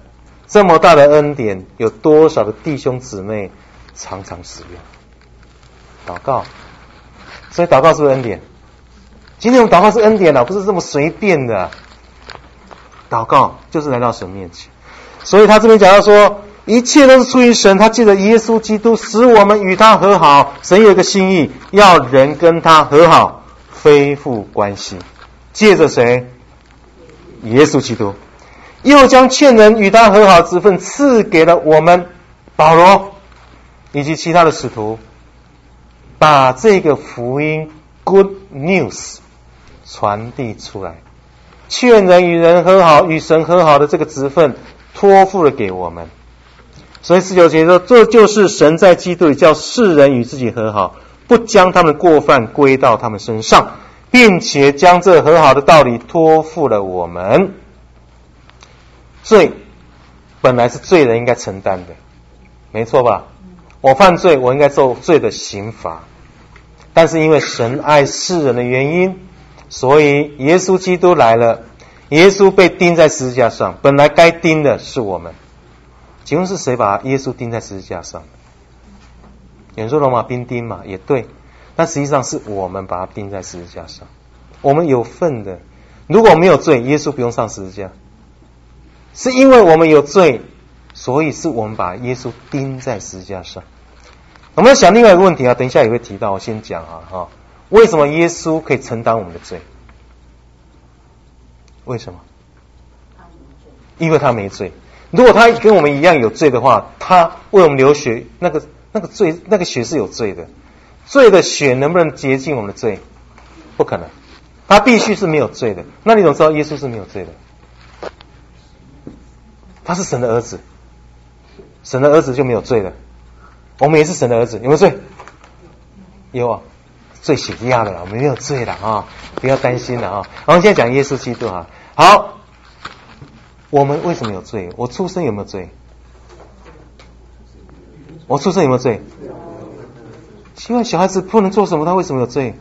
这么大的恩典，有多少的弟兄姊妹常常使用祷告？所以祷告是不是恩典？今天我们祷告是恩典不是这么随便的。祷告就是来到神面前。所以他这边讲到说，一切都是出于神，他借着耶稣基督使我们与他和好。神有一个心意，要人跟他和好，恢复关系。借着谁？耶稣基督。又将劝人与他和好之分赐给了我们保罗以及其他的使徒，把这个福音 Good News 传递出来，劝人与人和好，与神和好的这个职分托付了给我们。所以19节说，这就是神在基督里叫世人与自己和好，不将他们过犯归到他们身上，并且将这和好的道理托付了我们。罪本来是罪人应该承担的，没错吧？我犯罪，我应该受罪的刑罚。但是因为神爱世人的原因，所以耶稣基督来了，耶稣被钉在十字架上，本来该钉的是我们。请问是谁把耶稣钉在十字架上？有人说罗马兵钉嘛，也对，但实际上是我们把他钉在十字架上，我们有份的。如果没有罪，耶稣不用上十字架，是因为我们有罪，所以是我们把耶稣钉在十字架上。我们要想另外一个问题等一下也会提到，我先讲为什么耶稣可以承担我们的罪？为什么？因为他没罪。如果他跟我们一样有罪的话，他为我们流血，那个罪，那个血是有罪的。罪的血能不能洁净我们的罪？不可能，他必须是没有罪的。那你怎么知道耶稣是没有罪的？他是神的儿子，神的儿子就没有罪了。我们也是神的儿子，有没有罪？有罪血压了，我们没有罪了不要担心了我们现在讲耶稣基督好，我们为什么有罪？我出生有没有罪？我出生有没有罪？奇怪，小孩子不能做什么，他为什么有罪？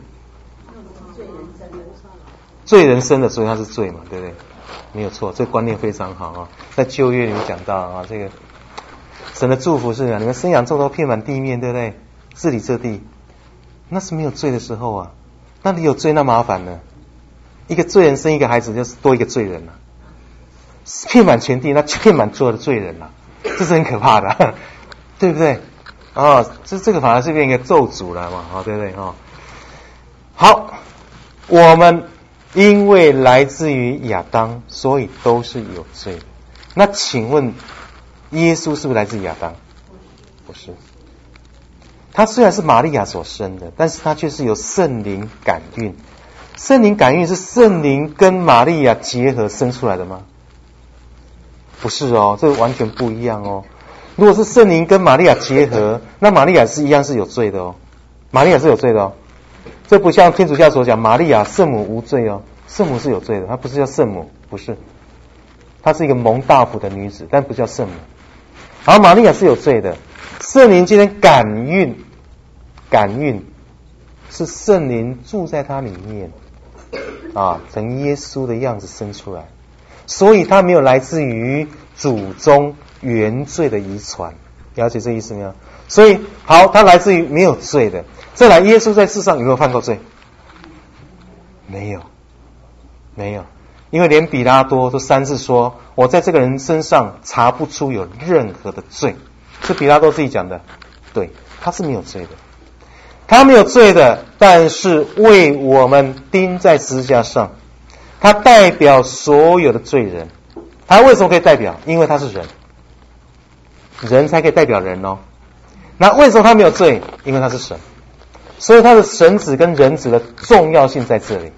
罪人生的，所以他是罪嘛，对不对？没有错，这个观念非常好在旧约里面讲到这个神的祝福是你们生养众多，遍满地面，对不对？治理这地，那是没有罪的时候那你有罪，那麻烦了。一个罪人生一个孩子，就是多一个罪人了。遍满全地，那遍满所有的罪人了，这是很可怕的，对不对？这个反而是变一个咒诅了嘛，对不对？好，我们因为来自于亚当，所以都是有罪的。那请问，耶稣是不是来自亚当？不是。他虽然是玛利亚所生的，但是他却是由圣灵感孕。圣灵感孕是圣灵跟玛利亚结合生出来的吗？不是这完全不一样如果是圣灵跟玛利亚结合，那玛利亚是一样是有罪的玛利亚是有罪的这不像天主教所讲玛利亚圣母无罪圣母是有罪的，她不是叫圣母，不是，她是一个蒙大福的女子，但不叫圣母。而玛利亚是有罪的。圣灵今天感孕是圣灵住在她里面成耶稣的样子生出来，所以他没有来自于祖宗原罪的遗传，了解这意思没有？所以好，他来自于没有罪的。再来，耶稣在世上有没有犯过罪？没有，因为连比拉多都3次说，我在这个人身上查不出有任何的罪，是比拉多自己讲的。对，他是没有罪的，他没有罪的，但是为我们钉在十字架上，他代表所有的罪人。他为什么可以代表？因为他是人，人才可以代表人那为什么他没有罪？因为他是神，所以他的神子跟人子的重要性在这里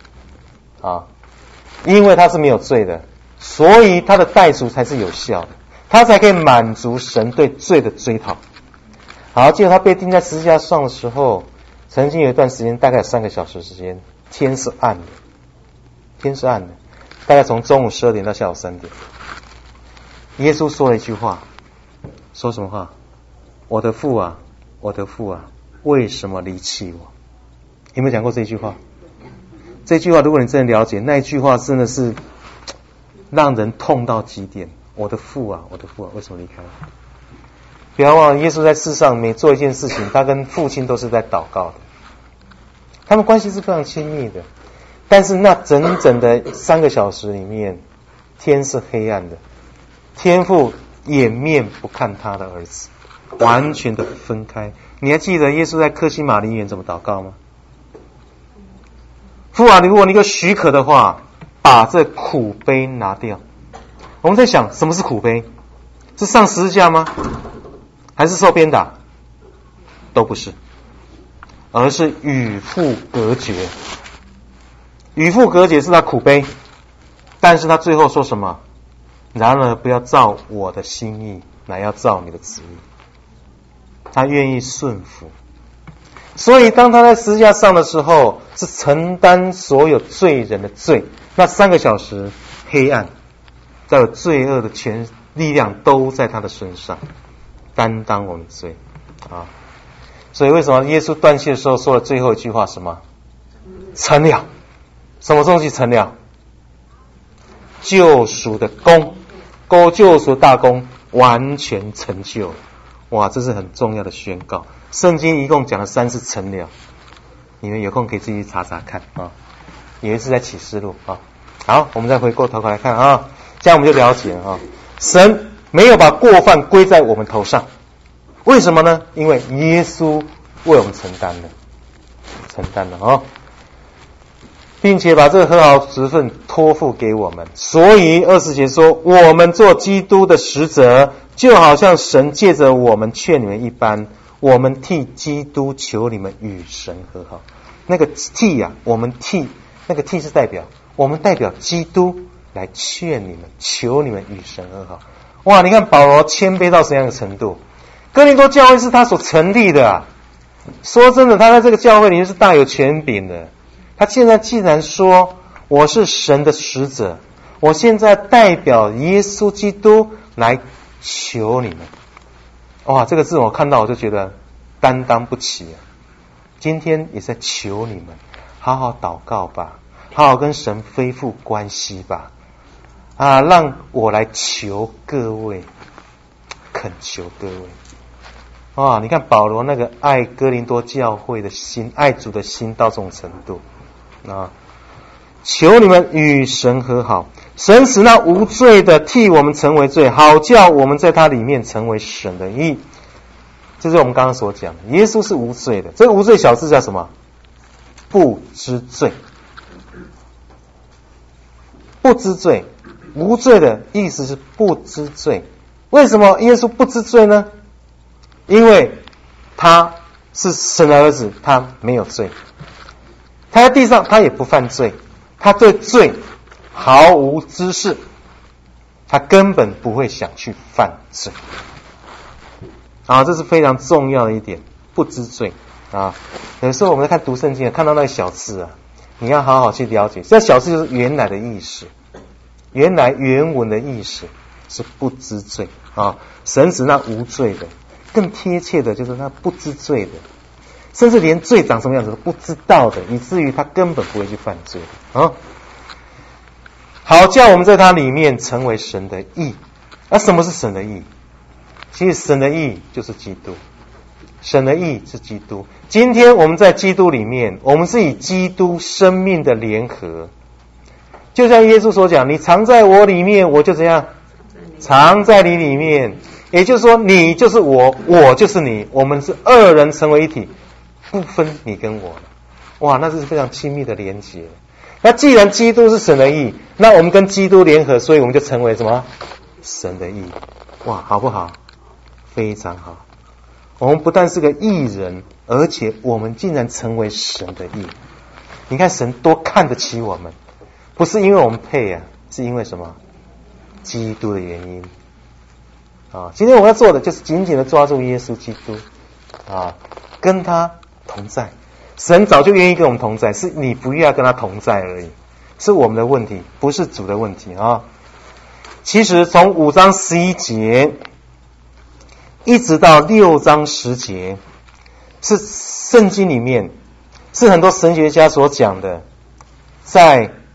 因为他是没有罪的，所以他的代赎才是有效的，他才可以满足神对罪的追讨。好，记得他被钉在十字架上的时候，曾经有一段时间，大概有3个小时时间，天是暗的，大概从中午12点到下午3点。耶稣说了一句话，说什么话？我的父啊，为什么离弃我？有没有讲过这句话？这句话如果你真的了解，那一句话真的是让人痛到极点。 我的父啊，我的父啊，为什么离开我？不要忘了，耶稣在世上每做一件事情，他跟父亲都是在祷告的，他们关系是非常亲密的。但是那整整的3个小时里面，天是黑暗的，天父掩面不看他的儿子，完全的分开。你还记得耶稣在客西马尼园怎么祷告吗？父啊，如果你有许可的话，把这苦杯拿掉。我们在想，什么是苦杯？是上十字架吗？还是受鞭打？都不是，而是与父隔绝。与父隔绝是他苦悲，但是他最后说什么？然而不要照我的心意，乃要照你的旨意。他愿意顺服。所以当他在十字架上的时候，是承担所有罪人的罪。那3个小时黑暗，再有罪恶的全力量都在他的身上，担当我们的罪啊！所以为什么耶稣断气的时候说了最后一句话什么？成了。什么东西成了？救赎的功，救赎大功完全成就。哇，这是很重要的宣告。圣经一共讲了3次成了，你们有空可以自己查查看啊。有一次在启示录啊。好，我们再回过头来看啊，这样我们就了解了啊。神没有把过犯归在我们头上，为什么呢？因为耶稣为我们承担了啊。并且把这个和好职分托付给我们，所以20节说，我们做基督的使者，就好像神借着我们劝你们一般，我们替基督求你们与神和好。那个替啊，我们替，那个替是代表我们代表基督来劝你们，求你们与神和好。哇，你看保罗谦卑到什么样的程度？哥林多教会是他所成立的啊。说真的，他在这个教会里面是大有权柄的。他现在既然说我是神的使者，我现在代表耶稣基督来求你们。哇，这个字我看到我就觉得担当不起啊。今天也在求你们，好好祷告吧，好好跟神恢复关系吧。啊，让我来求各位，恳求各位。哇，你看保罗那个爱哥林多教会的心，爱主的心到这种程度。啊！求你们与神和好，神使那无罪的替我们成为罪，好叫我们在他里面成为神的义。这是我们刚刚所讲的，耶稣是无罪的。这个无罪小字叫什么？不知罪。不知罪，无罪的意思是不知罪。为什么耶稣不知罪呢？因为他是神的儿子，他没有罪。他在地上，他也不犯罪，他对罪毫无知识，他根本不会想去犯罪。啊，这是非常重要的一点，不知罪啊。有时候我们在看读圣经，看到那个小字啊，你要好好去了解。这小字就是原来的意思，原来原文的意思是不知罪啊。神使那无罪的，更贴切的就是那不知罪的。甚至连罪长什么样子都不知道的，以至于他根本不会去犯罪啊！好叫我们在他里面成为神的义。而什么是神的义？其实神的义就是基督，神的义是基督。今天我们在基督里面，我们是以基督生命的联合。就像耶稣所讲，你常在我里面，我就怎样？常在你里面。也就是说，你就是我，我就是你，我们是二人成为一体。不分你跟我了。哇，那是非常亲密的连结。那既然基督是神的义，那我们跟基督联合，所以我们就成为什么？神的义。哇，好不好？非常好。我们不但是个义人，而且我们竟然成为神的义。你看神多看得起我们，不是因为我们配啊，是因为什么？基督的原因。啊，今天我们要做的就是紧紧的抓住耶稣基督啊，跟他同在。神早就愿意跟我们同在，是你不愿意跟他同在而已，是我们的问题，不是主的问题啊。其实从5章11节一直到6章10节，是圣经里面是很多神学家所讲的，在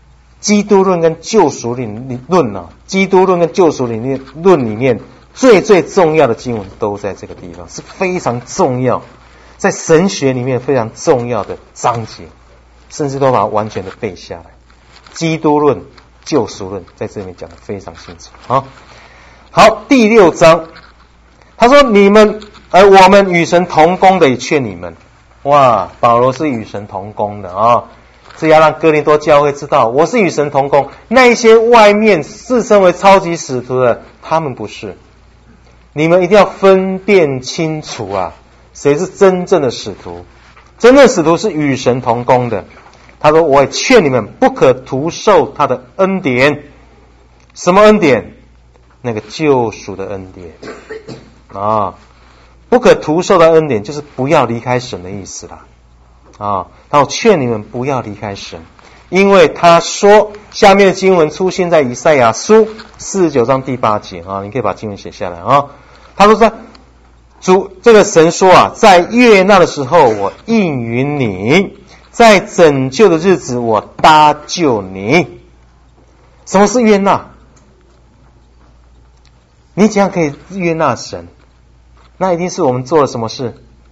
基督论跟救赎论啊，基督论跟救赎论里面最重要的经文都在这个地方，是非常重要，在神学里面非常重要的章节，甚至都把它完全的背下来。基督论、救赎论在这里面讲得非常清楚啊。好，第6章，他说我们与神同工的也劝你们。哇，保罗是与神同工的啊。这要让哥林多教会知道，我是与神同工。那一些外面自称为超级使徒的，他们不是。你们一定要分辨清楚啊，谁是真正的使徒？真正的使徒是与神同工的。他说：“我也劝你们不可徒受他的恩典。什么恩典？那个救赎的恩典啊！不可徒受的恩典，就是不要离开神的意思啦。啊，他说劝你们不要离开神，因为他说下面的经文出现在以赛亚书49章第8节啊，你可以把经文写下来啊。他说这个神说啊，在悦纳的时候我应允你，在拯救的日子我搭救你。什么是悦纳？你怎样可以悦纳神？那一定是我们做了什么事？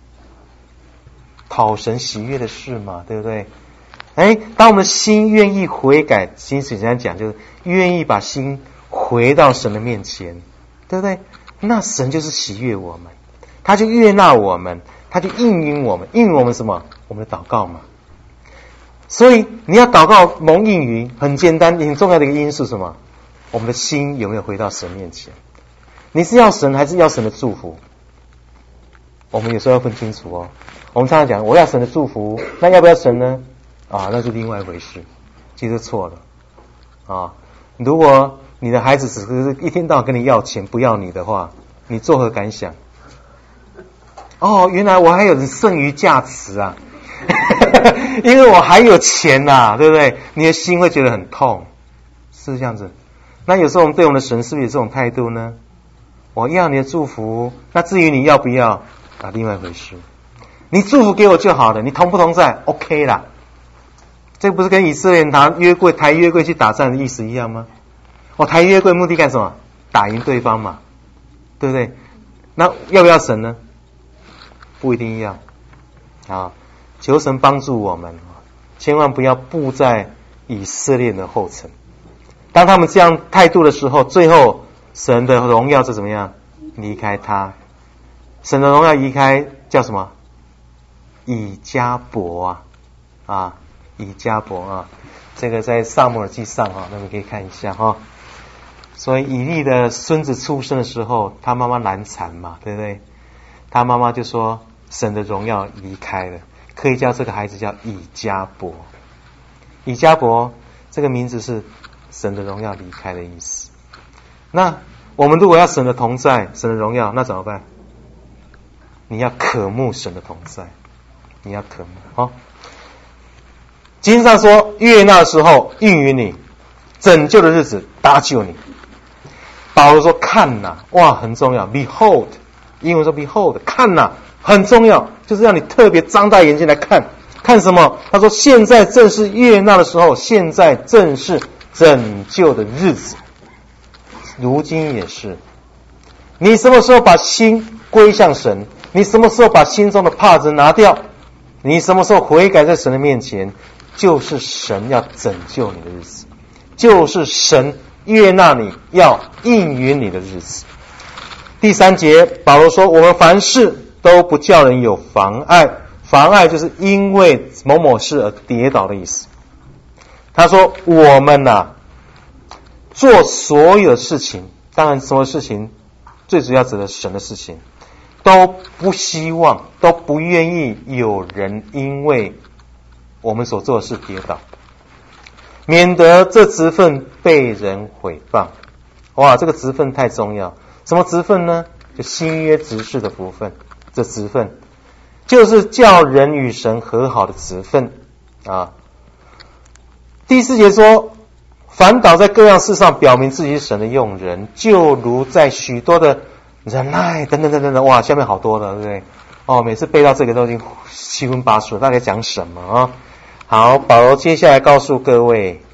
讨神喜悦的事嘛，对不对？当我们的心愿意悔改，其实这样讲就是愿意把心回到神的面前，对不对？那神就是喜悦我们，他就悦纳我们，他就应允我们。应允我们什么？我们的祷告嘛。所以你要祷告蒙应允，很简单，很重要的一个因素是什么？我们的心有没有回到神面前？你是要神还是要神的祝福？我们有时候要分清楚哦。我们常常讲我要神的祝福，那要不要神呢？啊，那是另外一回事，其实错了啊。如果你的孩子只是一天到晚跟你要钱不要你的话，你作何感想？哦，原来我还有剩余价值啊因为我还有钱啊，对不对？你的心会觉得很痛，是这样子。那有时候我们对我们的神是不是有这种态度呢？我要你的祝福，那至于你要不要啊，另外一回事。你祝福给我就好了，你同不同在 OK 啦。这不是跟以色列人抬约柜去打仗的意思一样吗？我抬约柜目的干什么？打赢对方嘛，对不对？那要不要神呢？不一定要啊。求神帮助我们，千万不要步在以色列人的后尘。当他们这样态度的时候，最后神的荣耀是怎么样？离开他。神的荣耀离开叫什么？以迦伯啊，以迦伯啊，这个在撒母耳记上啊，那么可以看一下哈。所以以利的孙子出生的时候，他妈妈难产嘛，对不对？他妈妈就说神的荣耀离开了，可以叫这个孩子叫以迦伯。以迦伯这个名字是神的荣耀离开的意思。那我们如果要神的同在，神的荣耀，那怎么办？你要渴慕神的同在，你要渴慕啊。经上说，悦纳的时候应允你，拯救的日子搭救你。保罗说看哪，哇，很重要 ，behold， 英文说 behold， 看哪，很重要，就是让你特别张大眼睛来看，看什么？他说现在正是悦纳的时候，现在正是拯救的日子，如今也是。你什么时候把心归向神？你什么时候把心中的帕子拿掉？你什么时候悔改在神的面前？就是神要拯救你的日子，就是神悦纳你要应允你的日子。第3节，保罗说我们凡事都不叫人有妨碍，妨碍就是因为某某事而跌倒的意思。他说我们做所有的事情，当然所有事情最主要指的是神的事情，都不希望都不愿意有人因为我们所做的事跌倒，免得这职分被人毁谤。哇，这个职分太重要。什么职分呢？就新约执事的福分，这职分就是叫人与神和好的职分啊。第4节说，反倒在各样事上表明自己是神的用人，就如在许多的忍耐等等等等，哇，下面好多了，对不对？哦，每次背到这个都已经七荤八素，大概讲什么啊？好，保罗接下来告诉各位，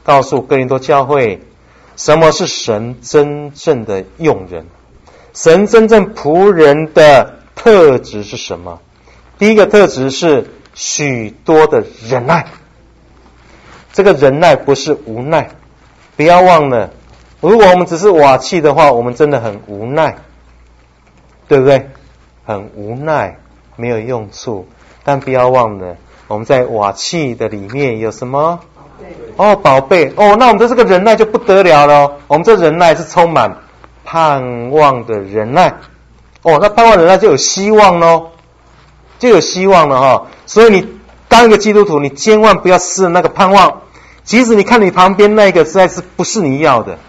告诉哥林多教会，什么是神真正的用人，神真正仆人的特质是什么？第一个特质是许多的忍耐。这个忍耐不是无奈，不要忘了，如果我们只是瓦器的话，我们真的很无奈，对不对？很无奈，没有用处。但不要忘了，我们在瓦器的里面有什么？宝贝。那我们的这个忍耐就不得了了。我们这忍耐是充满盼望的忍耐。那盼望忍耐就有希望咯，就有希望了哈。所以你当一个基督徒，你千万不要失了那个盼望。即使你看你旁边那个实在是不是你要的，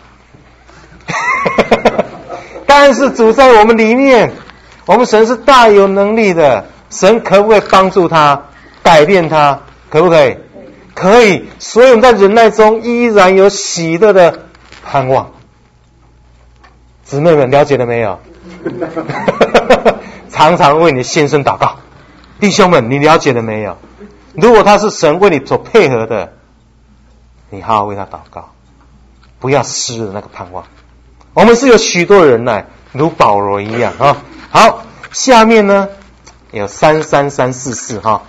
但是主在我们里面，我们神是大有能力的，神可不可以帮助他改变他？可不可以？可以。所以我们在忍耐中依然有喜乐的盼望。姊妹们了解了没有？常常为你献身祷告。弟兄们，你了解了没有？如果他是神为你所配合的，你好好为他祷告，不要失了那个盼望。我们是有许多忍耐，如保罗一样啊。好，下面呢有33344哈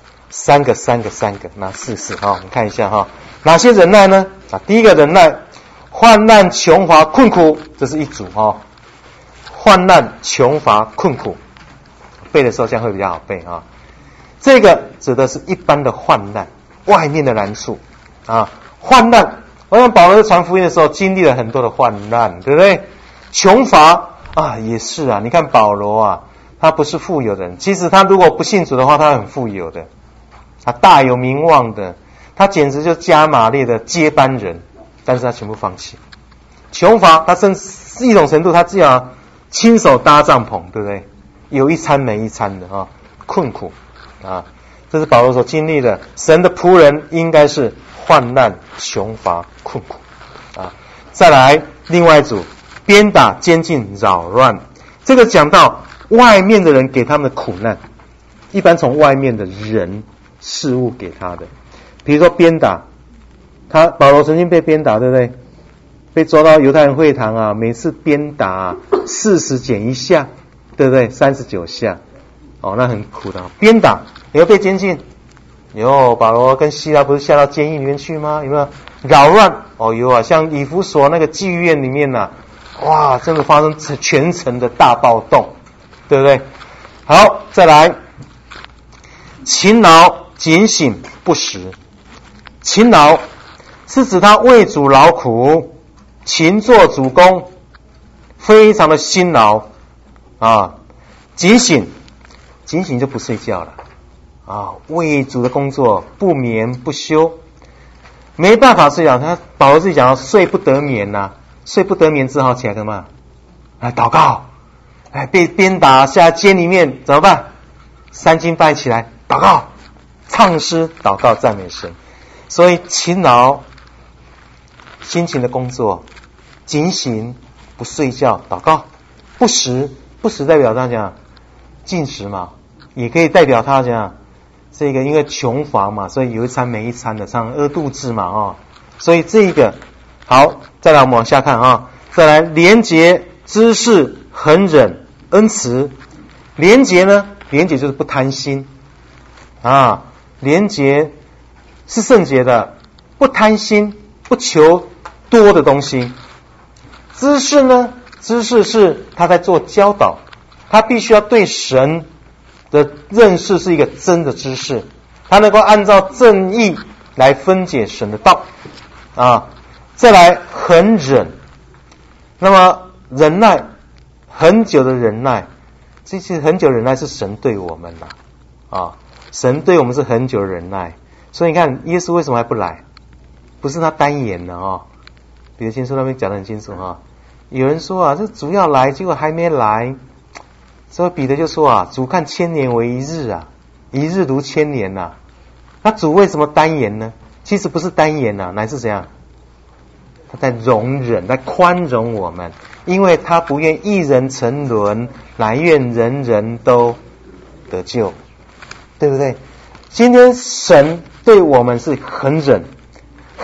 ，3个，那44哈，我们看一下哈，哪些忍耐呢？第一个忍耐，患难、穷乏、困苦，这是一组哈。患难、穷乏、困苦，背的时候这样会比较好背啊。这个指的是一般的患难，外面的难处啊。患难，我想保罗在传福音的时候经历了很多的患难，对不对？穷乏也是啊。你看保罗他不是富有的人，其实他如果不信主的话，他很富有的，他大有名望的，他简直就是加玛列的接班人，但是他全部放弃。穷乏，他甚至一种程度，他自己亲手搭帐篷，对不对？有一餐没一餐的困苦这是保罗所经历的。神的仆人应该是患难、穷乏、困苦再来另外一组，鞭打、监禁、扰乱。这个讲到外面的人给他们的苦难，一般从外面的人事物给他的。比如说鞭打，保罗曾经被鞭打，对不对？被抓到犹太人会堂每次鞭打40减1下，对不对？39下那很苦的。鞭打也要被监禁，保罗跟希拉不是下到监狱里面去吗？有没有？扰乱有像以弗所那个妓院里面真的发生全城的大暴动，对不对？好，再来，勤劳、警醒、不时。勤劳是指他为主劳苦，勤做主工，非常的辛劳警醒就不睡觉了为主的工作不眠不休，没办法睡觉。保罗自己讲睡不得眠睡不得眠只好起来干嘛？祷告。被鞭打下监里面怎么办？3更半夜起来祷告，唱诗祷告赞美神。所以勤劳，辛勤的工作，警醒，不睡觉祷告，不时代表他讲禁食嘛，也可以代表他讲这个因为穷乏嘛，所以有一餐没一餐的，常饿肚子嘛所以这个好，再来我们往下看再来廉洁、知识、恒忍、恩慈。廉洁呢？廉洁就是不贪心廉洁是圣洁的，不贪心，不求多的东西。知识呢？知识是他在做教导，他必须要对神的认识是一个真的知识，他能够按照正义来分解神的道再来恒忍，那么忍耐，很久的忍耐，其实很久忍耐是神对我们神对我们是很久的忍耐。所以你看耶稣为什么还不来？不是他单言的彼得前书那边讲得很清楚有人说这主要来，结果还没来，所以彼得就说主看千年为一日一日如千年那主为什么单言呢？其实不是单言乃是怎样？他在容忍，在宽容我们，因为他不愿一人沉沦，乃愿人人都得救，对不对？今天神对我们是很忍，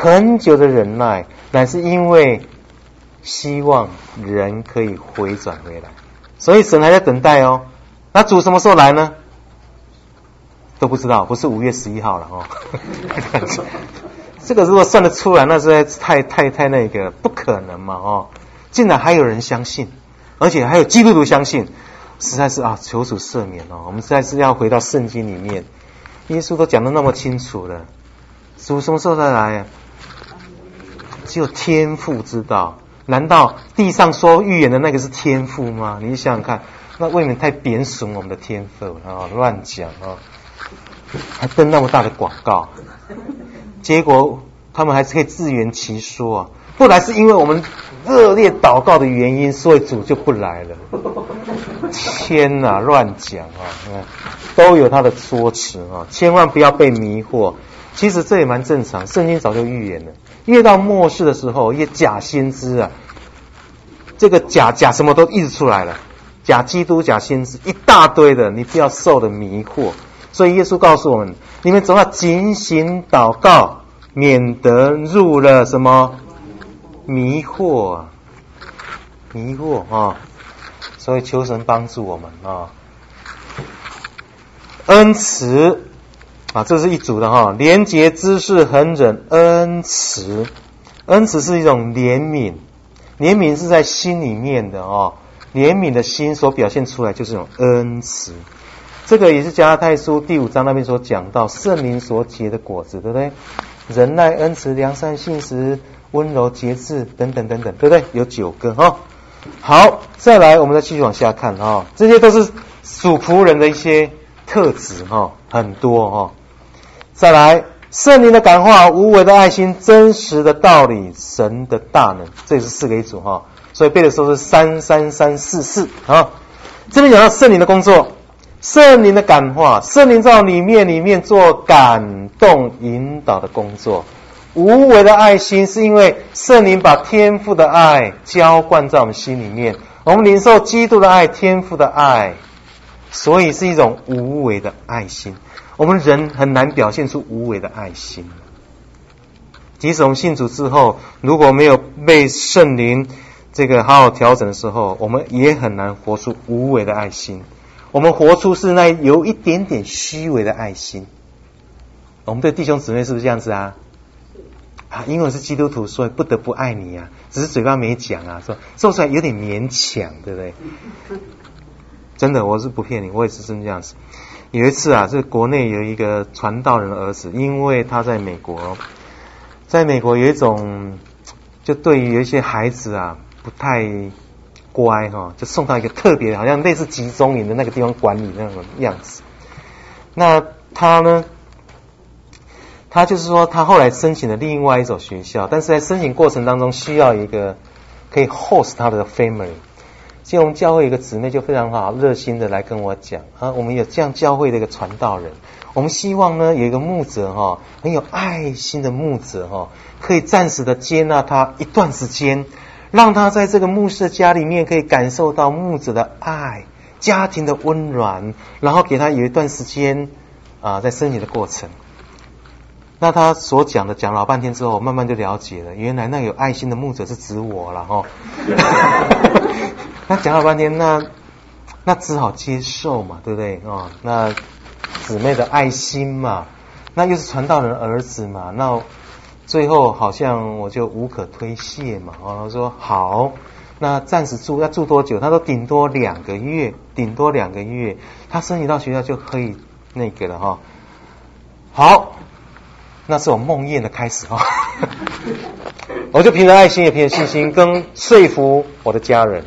很久的忍耐，乃是因为希望人可以回转回来，所以神还在等待哦。那主什么时候来呢？都不知道，不是5月11号了哦。这个如果算得出来，那实在太那个不可能嘛哦。竟然还有人相信，而且还有基督徒相信，实在是求主赦免哦。我们实在是要回到圣经里面，耶稣都讲得那么清楚了，主什么时候再来啊？只有天父知道。难道地上说预言的那个是天父吗？你想想看，那未免太贬损我们的天父啊！乱讲啊！还登那么大的广告，结果他们还是可以自圆其说啊！不来是因为我们热烈祷告的原因，所以主就不来了。天哪，乱讲啊！都有他的说辞啊，千万不要被迷惑。其实这也蛮正常，圣经早就预言了。越到末世的时候，越假先知啊，这个假什么都一直出来了，假基督、假先知一大堆的，你不要受的迷惑。所以耶稣告诉我们，你们总要警醒祷告，免得入了什么迷惑啊，迷惑啊！所以求神帮助我们啊，恩慈。这是一组的哈，廉洁、知识、恒忍、恩慈。恩慈是一种怜悯，怜悯是在心里面的哦，怜悯的心所表现出来就是一种恩慈。这个也是加拉太书第5章那边所讲到圣灵所结的果子，对不对？仁爱、恩慈、良善、信实、温柔、节制等等等等，对不对？有9个哈。好，再来我们再继续往下看哈，这些都是属仆人的一些特质哈，很多哈。再来，圣灵的感化、无为的爱心、真实的道理、神的大能，这也是4个一组哈。所以背的时候是33344啊。这边讲到圣灵的工作，圣灵的感化，圣灵在里面做感动引导的工作。无为的爱心是因为圣灵把天父的爱浇灌在我们心里面，我们领受基督的爱、天父的爱，所以是一种无为的爱心。我们人很难表现出无为的爱心，即使我们信主之后，如果没有被圣灵这个好好调整的时候，我们也很难活出无为的爱心。我们活出是那有一点点虚伪的爱心。我们对弟兄姊妹是不是这样子啊？因为我是基督徒，所以不得不爱你啊，只是嘴巴没讲啊，说出来有点勉强，对不对？真的，我是不骗你，我也是真这样子。有一次这国内有一个传道人的儿子，因为他在美国有一种，就对于有一些孩子不太乖就送到一个特别好像类似集中营的那个地方管理那种样子。那他呢，他就是说他后来申请了另外一所学校，但是在申请过程当中需要一个可以 host 他的 family。其实我们教会有一个姊妹就非常好，热心的来跟我讲我们有这样教会的一个传道人，我们希望呢有一个牧者很有爱心的牧者可以暂时的接纳他一段时间，让他在这个牧师的家里面可以感受到牧者的爱、家庭的温暖，然后给他有一段时间在申请的过程。那他所讲了老半天之后，慢慢就了解了，原来那有爱心的牧者是指我了那讲了半天，那只好接受嘛，对不对那姊妹的爱心嘛，那又是传道人儿子嘛，那最后好像我就无可推卸嘛我说好，那暂时住要住多久？他说顶多2个月，他申请到学校就可以那个了好，那是我梦魇的开始我就凭着爱心也凭着信心跟说服我的家人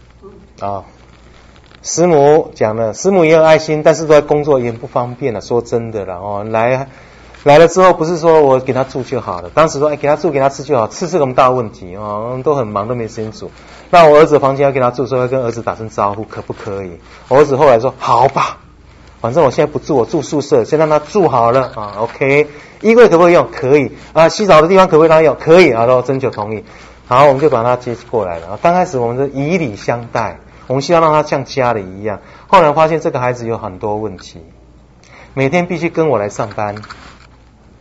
师母讲了，师母也有爱心，但是都在工作也很不方便了，说真的了来了之后不是说我给他住就好了，当时说给他住给他吃就好，吃是个大问题都很忙都没时间煮。那我儿子的房间要给他住，所以要跟儿子打声招呼，可不可以？我儿子后来说好吧，反正我现在不住，我住宿舍，先让他住好了OK。衣柜可不可以用？可以洗澡的地方可不可以让他用？可以都征求同意。好，我们就把他接过来了刚开始我们是以礼相待，我们希望让他像家里一样。后来发现这个孩子有很多问题，每天必须跟我来上班，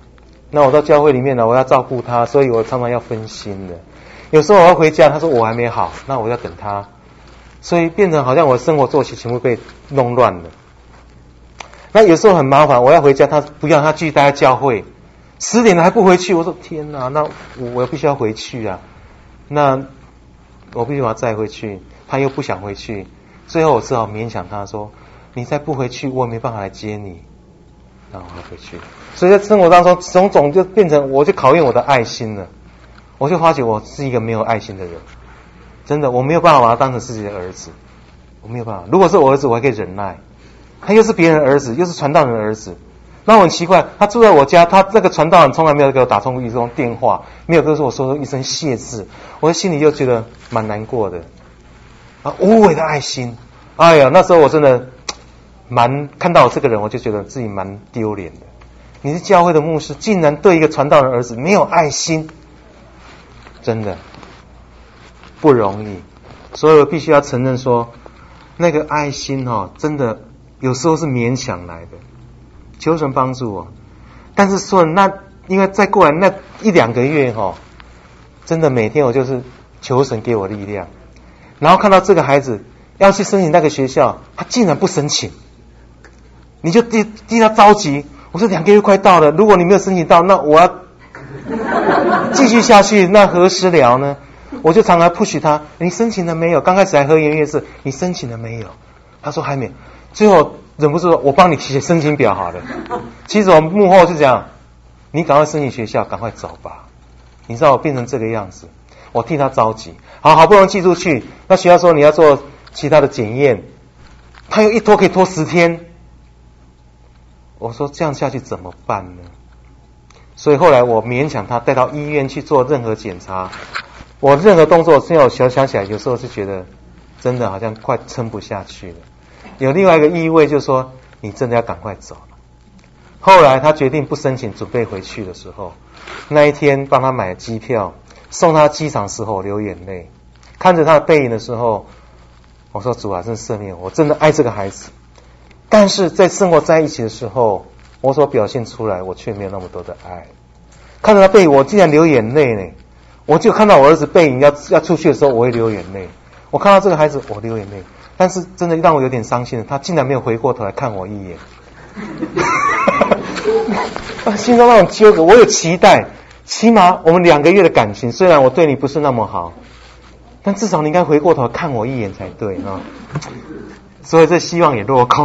那我到教会里面呢，我要照顾他，所以我常常要分心的。有时候我要回家，他说我还没好，那我要等他，所以变成好像我生活作息全部被弄乱了。那有时候很麻烦，我要回家，他不要，他继续待在教会，10点了还不回去，我说天哪，那我必须要回去啊，那我必须把他载回去，他又不想回去，最后我只好勉强他说，你再不回去，我也没办法来接你，然后我要回去。所以在生活当中，种种就变成，我就考验我的爱心了。我就发觉我是一个没有爱心的人，真的，我没有办法把他当成自己的儿子，我没有办法。如果是我儿子，我还可以忍耐，他又是别人的儿子，又是传道人的儿子，那我很奇怪，他住在我家，他这个传道人从来没有给我打通一通电话，没有跟我说一声谢字，我心里又觉得蛮难过的啊，无伪的爱心，哎呀，那时候我真的看到我这个人，我就觉得自己蛮丢脸的。你是教会的牧师，竟然对一个传道人儿子没有爱心，真的不容易。所以我必须要承认说，那个爱心真的有时候是勉强来的，求神帮助我。但是说那因为再过来那1-2个月真的每天我就是求神给我力量，然后看到这个孩子要去申请那个学校，他竟然不申请，你就替他着急。我说2个月快到了，如果你没有申请到，那我要继续下去，那何时了呢？我就常常 push 他，你申请了没有？刚开始还和颜悦色，你申请了没有？他说还没有。最后忍不住说，我帮你写申请表好了。其实我幕后是这样，你赶快申请学校，赶快走吧。你知道我变成这个样子，我替他着急。好不容易寄出去，那学校说你要做其他的检验，他又一拖可以拖10天。我说这样下去怎么办呢？所以后来我勉强他带到医院去做任何检查，我任何动作，现在我想起来，有时候是觉得真的好像快撑不下去了。有另外一个意味就是说，你真的要赶快走了。后来他决定不申请，准备回去的时候，那一天帮他买机票，送他机场时候，我流眼泪，看着他的背影的时候，我说主啊，真赦免我，真的爱这个孩子。但是在生活在一起的时候，我所表现出来，我却没有那么多的爱。看着他背影，我竟然流眼泪呢。我就看到我儿子背影要出去的时候，我会流眼泪。我看到这个孩子，我流眼泪。但是真的让我有点伤心的，他竟然没有回过头来看我一眼。心中那种纠葛，我有期待，起码我们2个月的感情，虽然我对你不是那么好，但至少你应该回过头看我一眼才对啊。所以这希望也落空。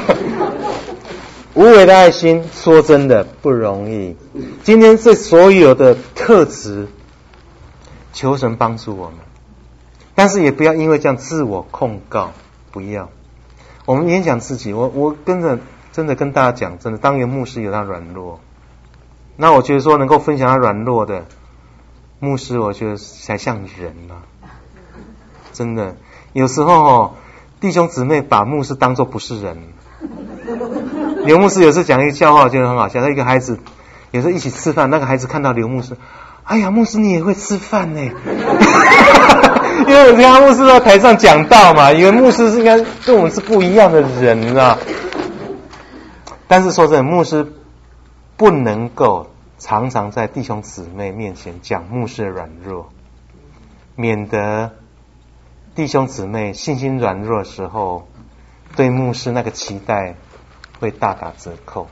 无伪的爱心，说真的不容易。今天这所有的特质，求神帮助我们，但是也不要因为这样自我控告，不要。我们勉强自己，我真的跟大家讲，真的当一个牧师有他软弱，那我觉得说能够分享他软弱的牧师，我觉得才像人啊。真的，有时候弟兄姊妹把牧师当作不是人。刘牧师有时讲一个笑话，我觉得很好笑。他一个孩子有时候一起吃饭，那个孩子看到刘牧师，哎呀，牧师你也会吃饭呢。因为我看牧师在台上讲道嘛，以为牧师是应该跟我们是不一样的人啊。但是说真的，牧师不能够常常在弟兄姊妹面前讲牧师的软弱，免得弟兄姊妹信心软弱的时候，对牧师那个期待会大打折扣。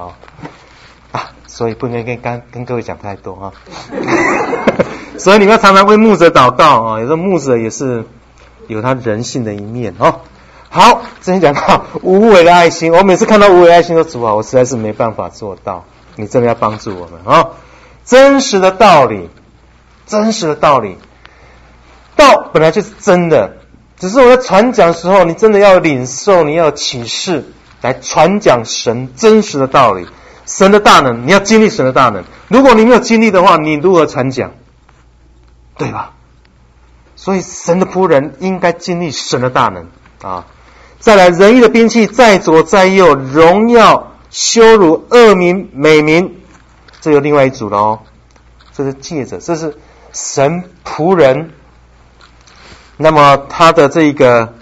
所以不能跟各位讲太多啊。所以你们要常常为牧者祷告啊，有时候牧者也是有他人性的一面哦。好，之前讲到无伪的爱心，我每次看到无伪的爱心都主啊，我实在是没办法做到，你真的要帮助我们啊！真实的道理，道本来就是真的，只是我在传讲的时候，你真的要领受，你要有启示来传讲神真实的道理，神的大能，你要经历神的大能。如果你没有经历的话，你如何传讲？对吧？所以神的仆人应该经历神的大能啊！再来，仁义的兵器在左在右，荣耀羞辱恶名美名，这有另外一组了哦。这是借着，这是神仆人，那么他的这个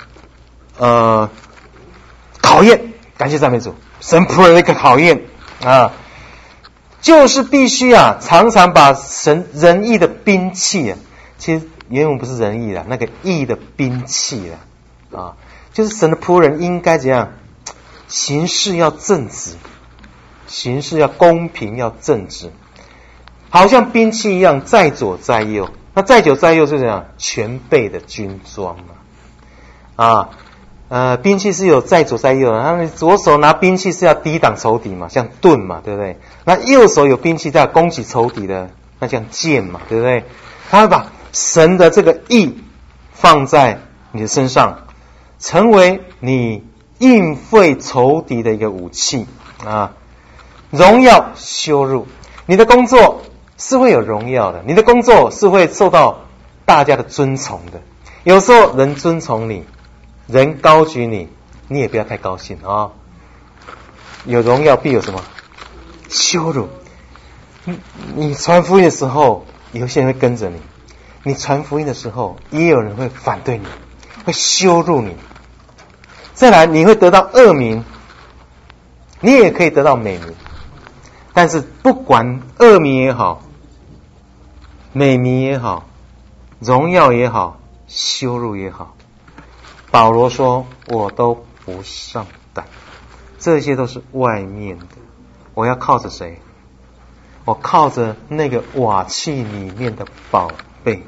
考验，感谢赞美主，神仆人的一个考验啊。 就是必须常常把神仁义的兵器其实原文不是仁义那个义的兵器就是神的仆人应该怎样行事要正直，行事要公平，要正直，好像兵器一样在左在右。那在左在右是怎样？全备的军装兵器是有在左在右的，他们左手拿兵器是要抵挡仇敌嘛，像盾嘛，对不对？那右手有兵器在攻击仇敌的，那像剑嘛，对不对？他会把神的这个义放在你的身上，成为你应对仇敌的一个武器荣耀羞辱，你的工作是会有荣耀的，你的工作是会受到大家的尊崇的。有时候人尊崇你，人高举你，你也不要太高兴有荣耀必有什么羞辱。你传福音的时候，有些人会跟着你；你传福音的时候，也有人会反对你，会羞辱你。再来，你会得到恶名，你也可以得到美名。但是不管恶名也好，美名也好，荣耀也好，羞辱也好，保罗说我都不上胆，这些都是外面的。我要靠着谁？我靠着那个瓦器里面的宝贝，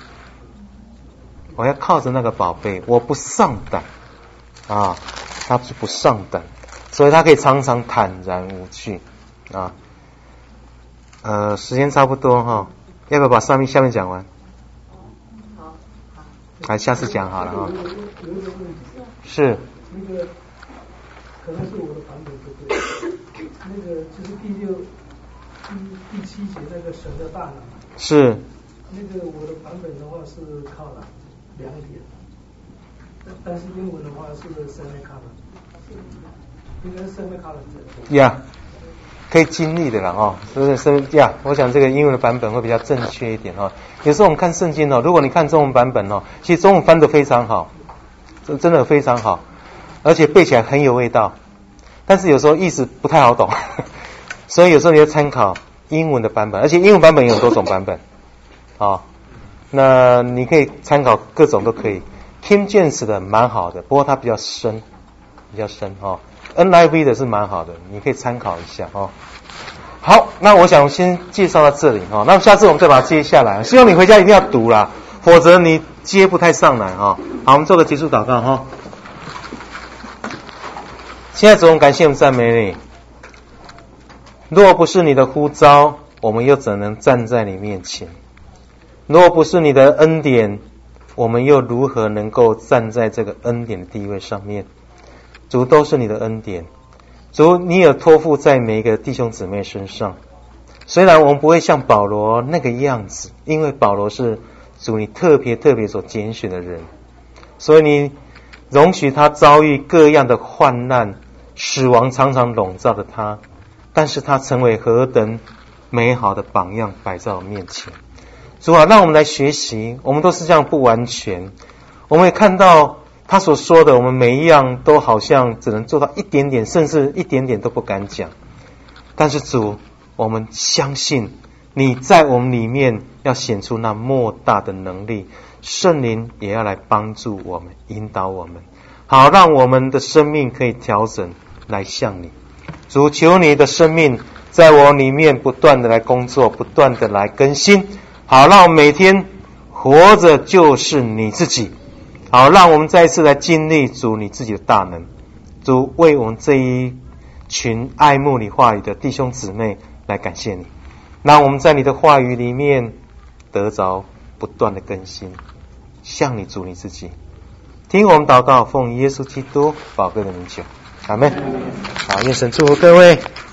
我要靠着那个宝贝，我不上胆他是不上胆，所以他可以常常坦然无惧时间差不多要不要把下面讲完？好，下次讲好了有一个问题是那个可能是我的版本不对，那个就是第七节那个神的大能是那个我的版本的话是靠了2点，但是英文的话是 semicolon， 应该是 semicolon 可以经历的啦我想这个英文的版本会比较正确一点有时候我们看圣经如果你看中文版本其实中文翻得非常好，真的非常好，而且背起来很有味道，但是有时候意思不太好懂所以有时候你要参考英文的版本，而且英文版本有很多种版本那你可以参考各种都可以。King James 的蛮好的，不过它比较深NIV 的是蛮好的，你可以参考一下好，那我想先介绍到这里那下次我们再把它接下来，希望你回家一定要读啦，否则你接不太上来好，我们做个结束祷告现在主，我们感谢我们赞美你，若不是你的呼召，我们又怎能站在你面前？若不是你的恩典，我们又如何能够站在这个恩典的地位上面？主，都是你的恩典，主，你有托付在每一个弟兄姊妹身上。虽然我们不会像保罗那个样子，因为保罗是主你特别所拣选的人，所以你容许他遭遇各样的患难，死亡常常笼罩着他，但是他成为何等美好的榜样摆在我面前。主啊，让我们来学习，我们都是这样不完全，我们也看到他所说的，我们每一样都好像只能做到一点点，甚至一点点都不敢讲。但是主，我们相信你在我们里面要显出那莫大的能力，圣灵也要来帮助我们，引导我们，好让我们的生命可以调整来向你。主，求你的生命在我里面不断的来工作，不断的来更新，好让我们每天活着就是你自己，好让我们再一次来经历主你自己的大能。主，为我们这一群爱慕你话语的弟兄姊妹来感谢你，让我们在你的话语里面得着不断的更新，向你主你自己。听我们祷告，奉耶稣基督宝贵的名求，阿们。好，愿神祝福各位。